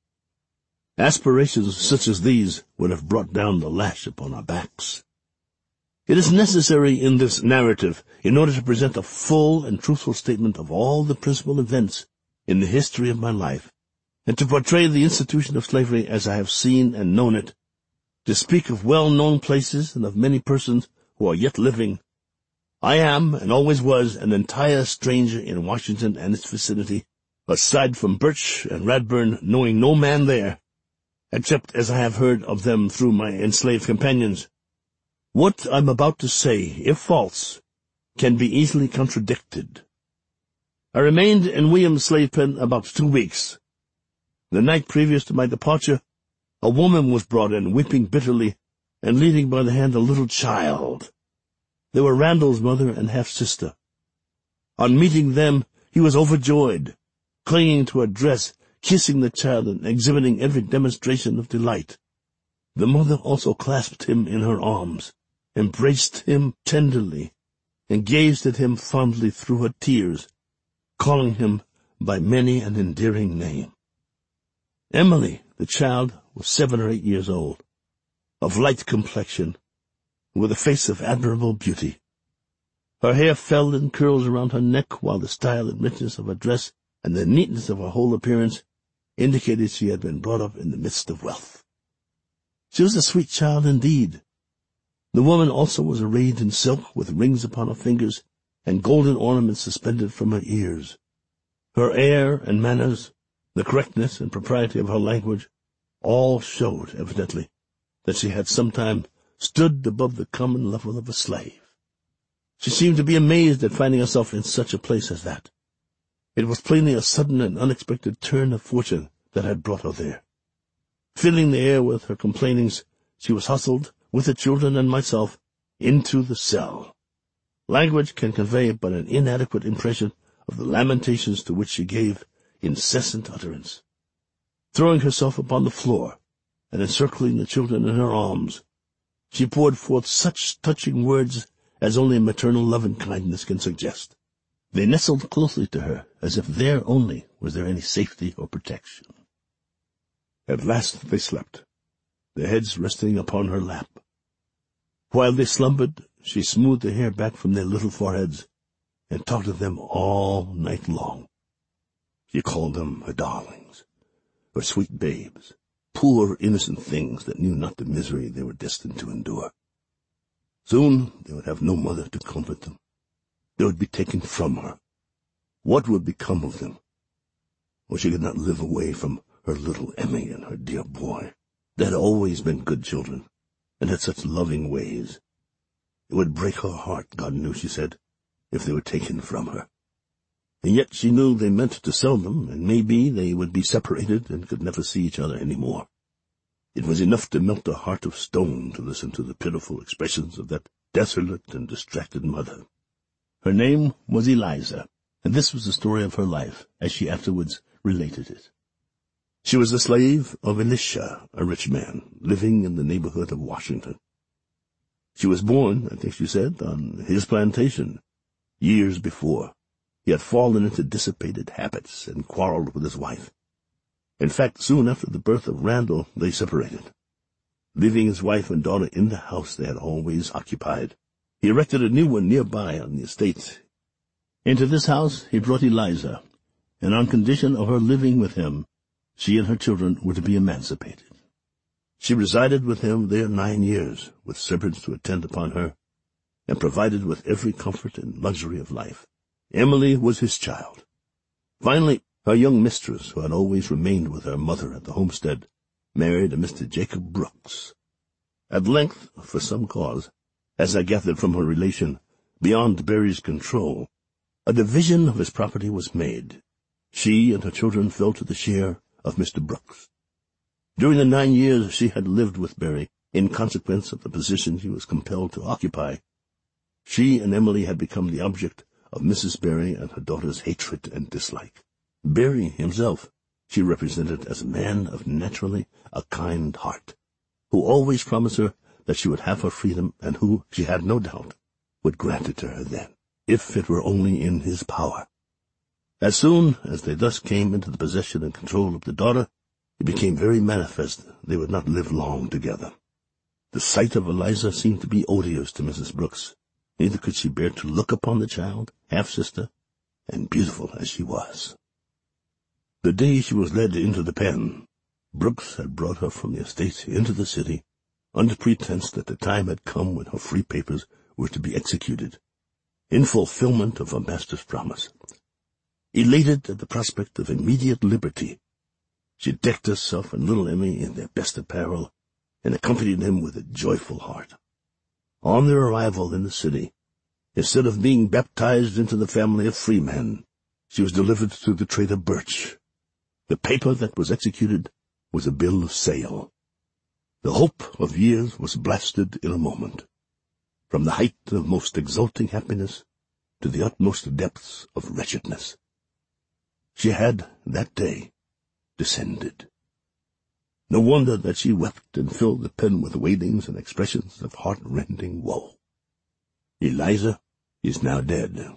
Speaker 2: Aspirations such as these would have brought down the lash upon our backs. It is necessary in this narrative, in order to present a full and truthful statement of all the principal events in the history of my life, and to portray the institution of slavery as I have seen and known it, to speak of well-known places and of many persons who are yet living. I am, and always was, an entire stranger in Washington and its vicinity, aside from Birch and Radburn, knowing no man there, except as I have heard of them through my enslaved companions. What I'm about to say, if false, can be easily contradicted. I remained in William's slave pen about two weeks. The night previous to my departure, a woman was brought in, weeping bitterly, and leading by the hand a little child. They were Randall's mother and half-sister. On meeting them, he was overjoyed, clinging to her dress, kissing the child, and exhibiting every demonstration of delight. The mother also clasped him in her arms, embraced him tenderly, and gazed at him fondly through her tears, calling him by many an endearing name. Emily, the child, was seven or eight years old, of light complexion, with a face of admirable beauty. Her hair fell in curls around her neck, while the style and richness of her dress and the neatness of her whole appearance indicated she had been brought up in the midst of wealth. She was a sweet child indeed. The woman also was arrayed in silk, with rings upon her fingers, and golden ornaments suspended from her ears. Her air and manners, the correctness and propriety of her language, all showed, evidently, that she had sometime stood above the common level of a slave. She seemed to be amazed at finding herself in such a place as that. It was plainly a sudden and unexpected turn of fortune that had brought her there. Filling the air with her complainings, she was hustled, with the children and myself, into the cell. Language can convey but an inadequate impression of the lamentations to which she gave incessant utterance. Throwing herself upon the floor, and encircling the children in her arms, she poured forth such touching words as only maternal love and kindness can suggest. They nestled closely to her, as if there only was there any safety or protection. At last they slept, their heads resting upon her lap. While they slumbered, she smoothed the hair back from their little foreheads, and talked to them all night long. She called them her darlings, her sweet babes, poor innocent things that knew not the misery they were destined to endure. Soon they would have no mother to comfort them. They would be taken from her. What would become of them? Or she could not live away from her little Emmy and her dear boy. They had always been good children, and had such loving ways. It would break her heart, God knew, she said, if they were taken from her. And yet she knew they meant to sell them, and maybe they would be separated and could never see each other any more. It was enough to melt a heart of stone to listen to the pitiful expressions of that desolate and distracted mother. Her name was Eliza, and this was the story of her life, as she afterwards related it. She was the slave of Elisha, a rich man, living in the neighborhood of Washington. She was born, I think she said, on his plantation, years before. He had fallen into dissipated habits and quarreled with his wife. In fact, soon after the birth of Randall, they separated. Leaving his wife and daughter in the house they had always occupied, he erected a new one nearby on the estate. Into this house he brought Eliza, and on condition of her living with him, she and her children were to be emancipated. She resided with him there nine years, with servants to attend upon her, and provided with every comfort and luxury of life. Emily was his child. Finally, her young mistress, who had always remained with her mother at the homestead, married a Mister Jacob Brooks. At length, for some cause, as I gathered from her relation, beyond Barry's control, a division of his property was made. She and her children fell to the share of Mister Brooks. During the nine years she had lived with Barry, in consequence of the position he was compelled to occupy, she and Emily had become the object of Missus Barry and her daughter's hatred and dislike. Barry himself she represented as a man of naturally a kind heart, who always promised her that she would have her freedom, and who, she had no doubt, would grant it to her then, if it were only in his power. As soon as they thus came into the possession and control of the daughter, it became very manifest they would not live long together. The sight of Eliza seemed to be odious to Missus Brooks. Neither could she bear to look upon the child, half-sister, and beautiful as she was. The day she was led into the pen, Brooks had brought her from the estate into the city, under pretense that the time had come when her free papers were to be executed, in fulfillment of her master's promise. Elated at the prospect of immediate liberty, she decked herself and little Emmy in their best apparel, and accompanied them with a joyful heart. On their arrival in the city, instead of being baptized into the family of freemen, she was delivered to the trader Birch. The paper that was executed was a bill of sale. The hope of years was blasted in a moment, from the height of most exulting happiness to the utmost depths of wretchedness. She had, that day, descended. No wonder that she wept and filled the pen with wailings and expressions of heart-rending woe. Eliza is now dead.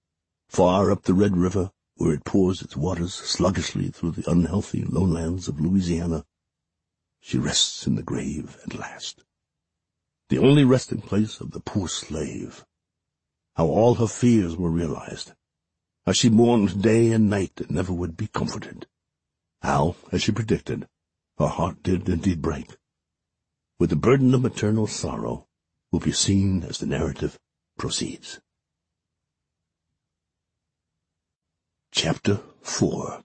Speaker 2: Far up the Red River, where it pours its waters sluggishly through the unhealthy lowlands of Louisiana, she rests in the grave at last, the only resting place of the poor slave. How all her fears were realized, how she mourned day and night and never would be comforted, how, as she predicted, her heart did indeed break. With the burden of maternal sorrow will be seen as the narrative proceeds. Chapter four.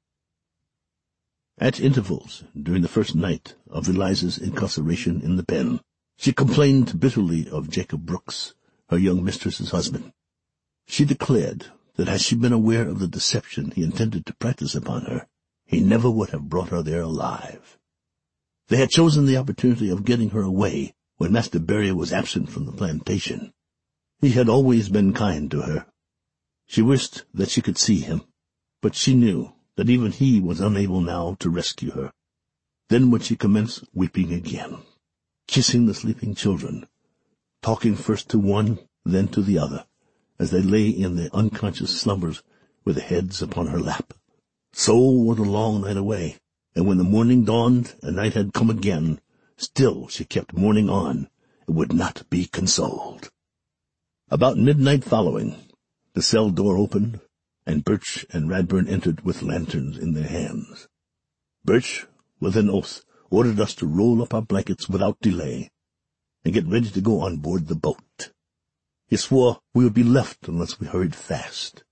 Speaker 2: At intervals, during the first night of Eliza's incarceration in the pen, she complained bitterly of Jacob Brooks, her young mistress's husband. She declared that had she been aware of the deception he intended to practice upon her, he never would have brought her there alive. They had chosen the opportunity of getting her away when Master Barry was absent from the plantation. He had always been kind to her. She wished that she could see him, but she knew that even he was unable now to rescue her. Then would she commence weeping again, kissing the sleeping children, talking first to one, then to the other, as they lay in their unconscious slumbers with their heads upon her lap. So wore the long night away, and when the morning dawned and night had come again, still she kept mourning on, and would not be consoled. About midnight following, the cell door opened, and Birch and Radburn entered with lanterns in their hands. Birch, with an oath, ordered us to roll up our blankets without delay, and get ready to go on board the boat. He swore we would be left unless we hurried fast.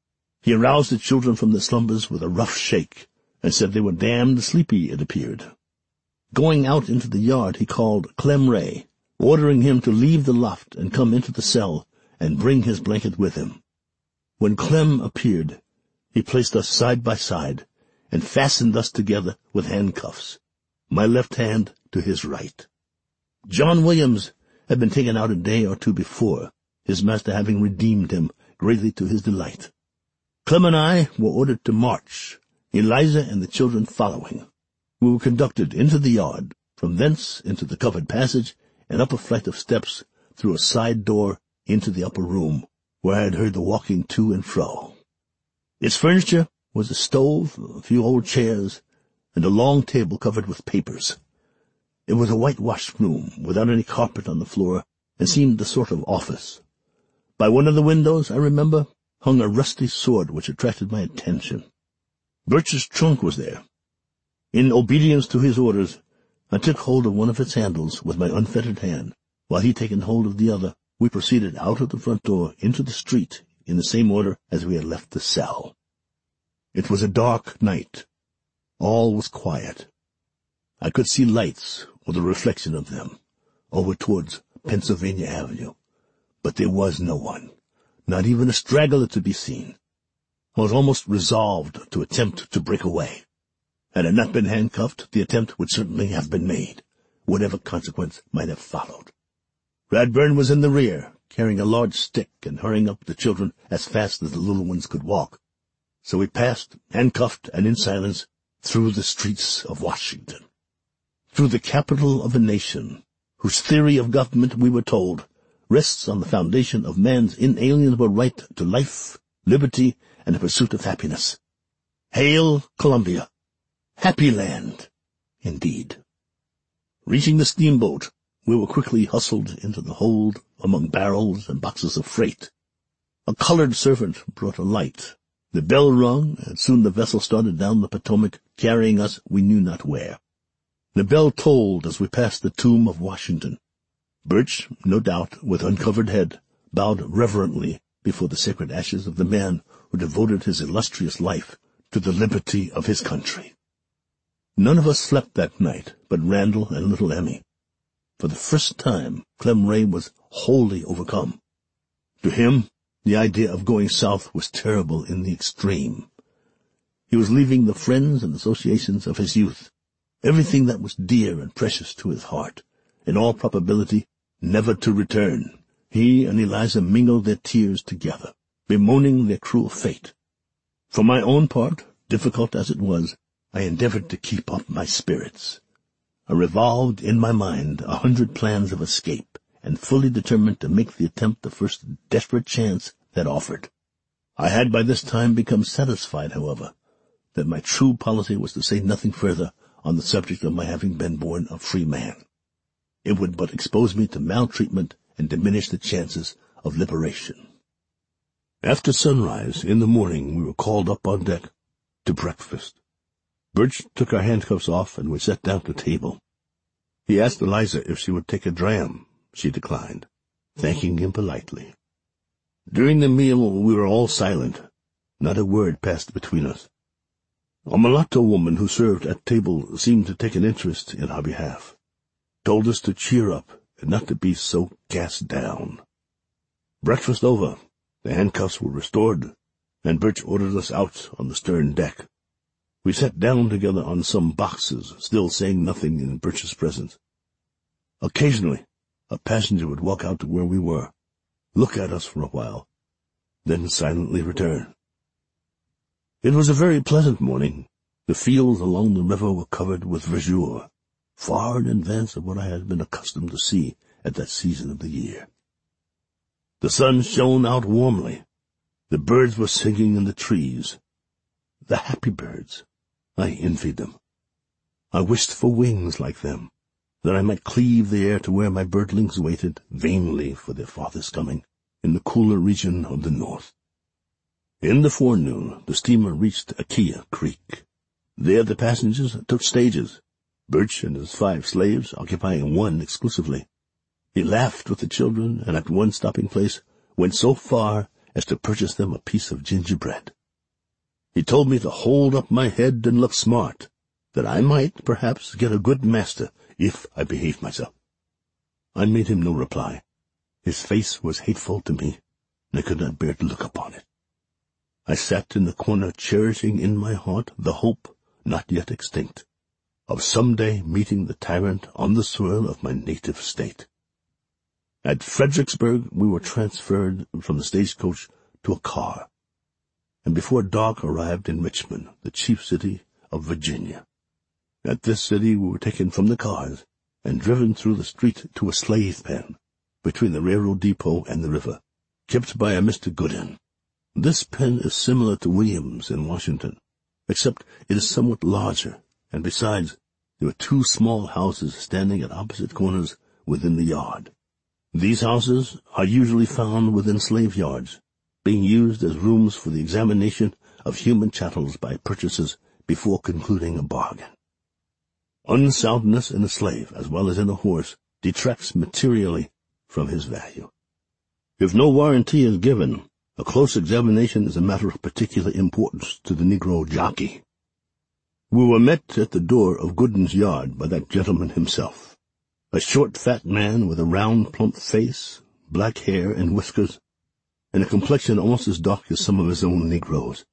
Speaker 2: He aroused the children from their slumbers with a rough shake, and said they were damned sleepy, it appeared. Going out into the yard, he called Clem Ray, ordering him to leave the loft and come into the cell and bring his blanket with him. When Clem appeared, he placed us side by side and fastened us together with handcuffs, my left hand to his right. John Williams had been taken out a day or two before, his master having redeemed him greatly to his delight. Clem and I were ordered to march, Eliza and the children following. We were conducted into the yard, from thence into the covered passage, and up a flight of steps through a side door into the upper room, where I had heard the walking to and fro. Its furniture was a stove, a few old chairs, and a long table covered with papers. It was a whitewashed room, without any carpet on the floor, and seemed a sort of office. By one of the windows, I remember, hung a rusty sword which attracted my attention. Birch's trunk was there. In obedience to his orders, I took hold of one of its handles with my unfettered hand. While he taken hold of the other, we proceeded out of the front door into the street in the same order as we had left the cell. It was a dark night. All was quiet. I could see lights, or the reflection of them, over towards Pennsylvania Avenue, but there was no one, not even a straggler to be seen. I was almost resolved to attempt to break away. Had I not been handcuffed, the attempt would certainly have been made, whatever consequence might have followed. Radburn was in the rear, carrying a large stick and hurrying up the children as fast as the little ones could walk. So we passed, handcuffed and in silence, through the streets of Washington, through the capital of a nation whose theory of government, we were told, rests on the foundation of man's inalienable right to life, liberty, and the pursuit of happiness. Hail, Columbia! Happy land, indeed. Reaching the steamboat, we were quickly hustled into the hold among barrels and boxes of freight. A colored servant brought a light. The bell rung, and soon the vessel started down the Potomac, carrying us we knew not where. The bell tolled as we passed the tomb of Washington. Birch, no doubt, with uncovered head, bowed reverently before the sacred ashes of the man who devoted his illustrious life to the liberty of his country. None of us slept that night but Randall and little Emmy. For the first time, Clem Ray was wholly overcome. To him, the idea of going south was terrible in the extreme. He was leaving the friends and associations of his youth, everything that was dear and precious to his heart, in all probability never to return. He and Eliza mingled their tears together, bemoaning their cruel fate. For my own part, difficult as it was, I endeavored to keep up my spirits. I revolved in my mind a hundred plans of escape, and fully determined to make the attempt the first desperate chance that offered. I had by this time become satisfied, however, that my true policy was to say nothing further on the subject of my having been born a free man. It would but expose me to maltreatment and diminish the chances of liberation. After sunrise in the morning, we were called up on deck to breakfast. Birch took our handcuffs off, and we sat down to table. He asked Eliza if she would take a dram. She declined, thanking him politely. During the meal we were all silent. Not a word passed between us. A mulatto woman who served at table seemed to take an interest in our behalf, told us to cheer up and not to be so cast down. Breakfast over, the handcuffs were restored, and Birch ordered us out on the stern deck. We sat down together on some boxes, still saying nothing in Birch's presence. Occasionally, a passenger would walk out to where we were, look at us for a while, then silently return. It was a very pleasant morning. The fields along the river were covered with verdure, far in advance of what I had been accustomed to see at that season of the year. The sun shone out warmly. The birds were singing in the trees. The happy birds. I envied them. I wished for wings like them, that I might cleave the air to where my birdlings waited vainly for their father's coming, in the cooler region of the north. In the forenoon, the steamer reached Aquia Creek. There the passengers took stages, Birch and his five slaves occupying one exclusively. He laughed with the children, and at one stopping place went so far as to purchase them a piece of gingerbread. He told me to hold up my head and look smart, that I might, perhaps, get a good master if I behaved myself. I made him no reply. His face was hateful to me, and I could not bear to look upon it. I sat in the corner cherishing in my heart the hope, not yet extinct, of some day meeting the tyrant on the soil of my native state. At Fredericksburg we were transferred from the stagecoach to a car, and before dark arrived in Richmond, the chief city of Virginia. At this city we were taken from the cars and driven through the street to a slave pen between the railroad depot and the river, kept by a Mister Gooden. This pen is similar to Williams in Washington, except it is somewhat larger, and besides, there were two small houses standing at opposite corners within the yard. These houses are usually found within slave yards, being used as rooms for the examination of human chattels by purchasers before concluding a bargain. Unsoundness in a slave, as well as in a horse, detracts materially from his value. If no warranty is given, a close examination is a matter of particular importance to the Negro jockey. We were met at the door of Gooden's yard by that gentleman himself, a short, fat man with a round, plump face, black hair and whiskers, and a complexion almost as dark as some of his own Negroes.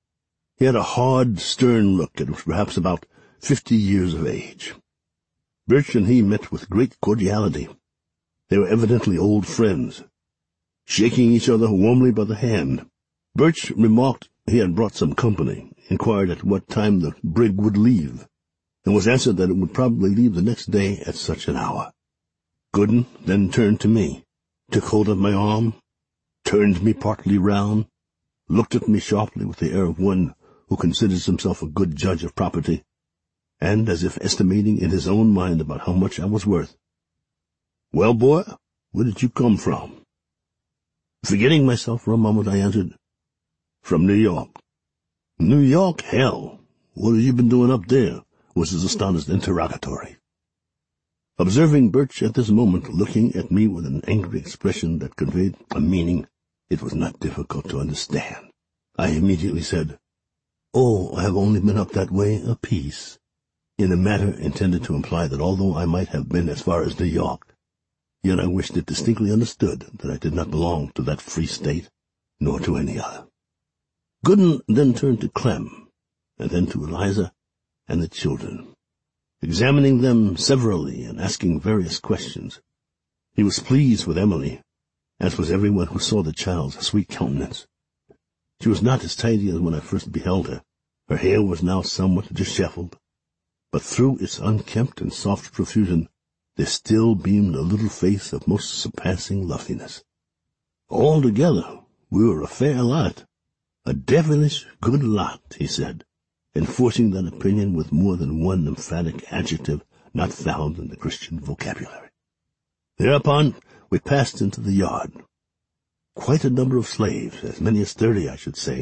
Speaker 2: He had a hard, stern look and was perhaps about fifty years of age. Birch and he met with great cordiality. They were evidently old friends. Shaking each other warmly by the hand, Birch remarked he had brought some company, inquired at what time the brig would leave, and was answered that it would probably leave the next day at such an hour. Gooden then turned to me, took hold of my arm, turned me partly round, looked at me sharply with the air of one who considers himself a good judge of property, and, as if estimating in his own mind about how much I was worth, "Well, boy, where did you come from?" Forgetting myself for a moment, I answered, "From New York." "New York, hell! What have you been doing up there?" was his astonished interrogatory. Observing Birch at this moment looking at me with an angry expression that conveyed a meaning it was not difficult to understand, I immediately said, "Oh, I have only been up that way a piece," in a manner intended to imply that although I might have been as far as New York, yet I wished it distinctly understood that I did not belong to that free state, nor to any other. Gooden then turned to Clem, and then to Eliza and the children, examining them severally and asking various questions. He was pleased with Emily, as was everyone who saw the child's sweet countenance. She was not as tidy as when I first beheld her. Her hair was now somewhat disheveled, but through its unkempt and soft profusion there still beamed a little face of most surpassing loveliness. Altogether, we were a fair lot, a devilish good lot, he said, enforcing that opinion with more than one emphatic adjective not found in the Christian vocabulary. Thereupon we passed into the yard. Quite a number of slaves, as many as thirty, I should say,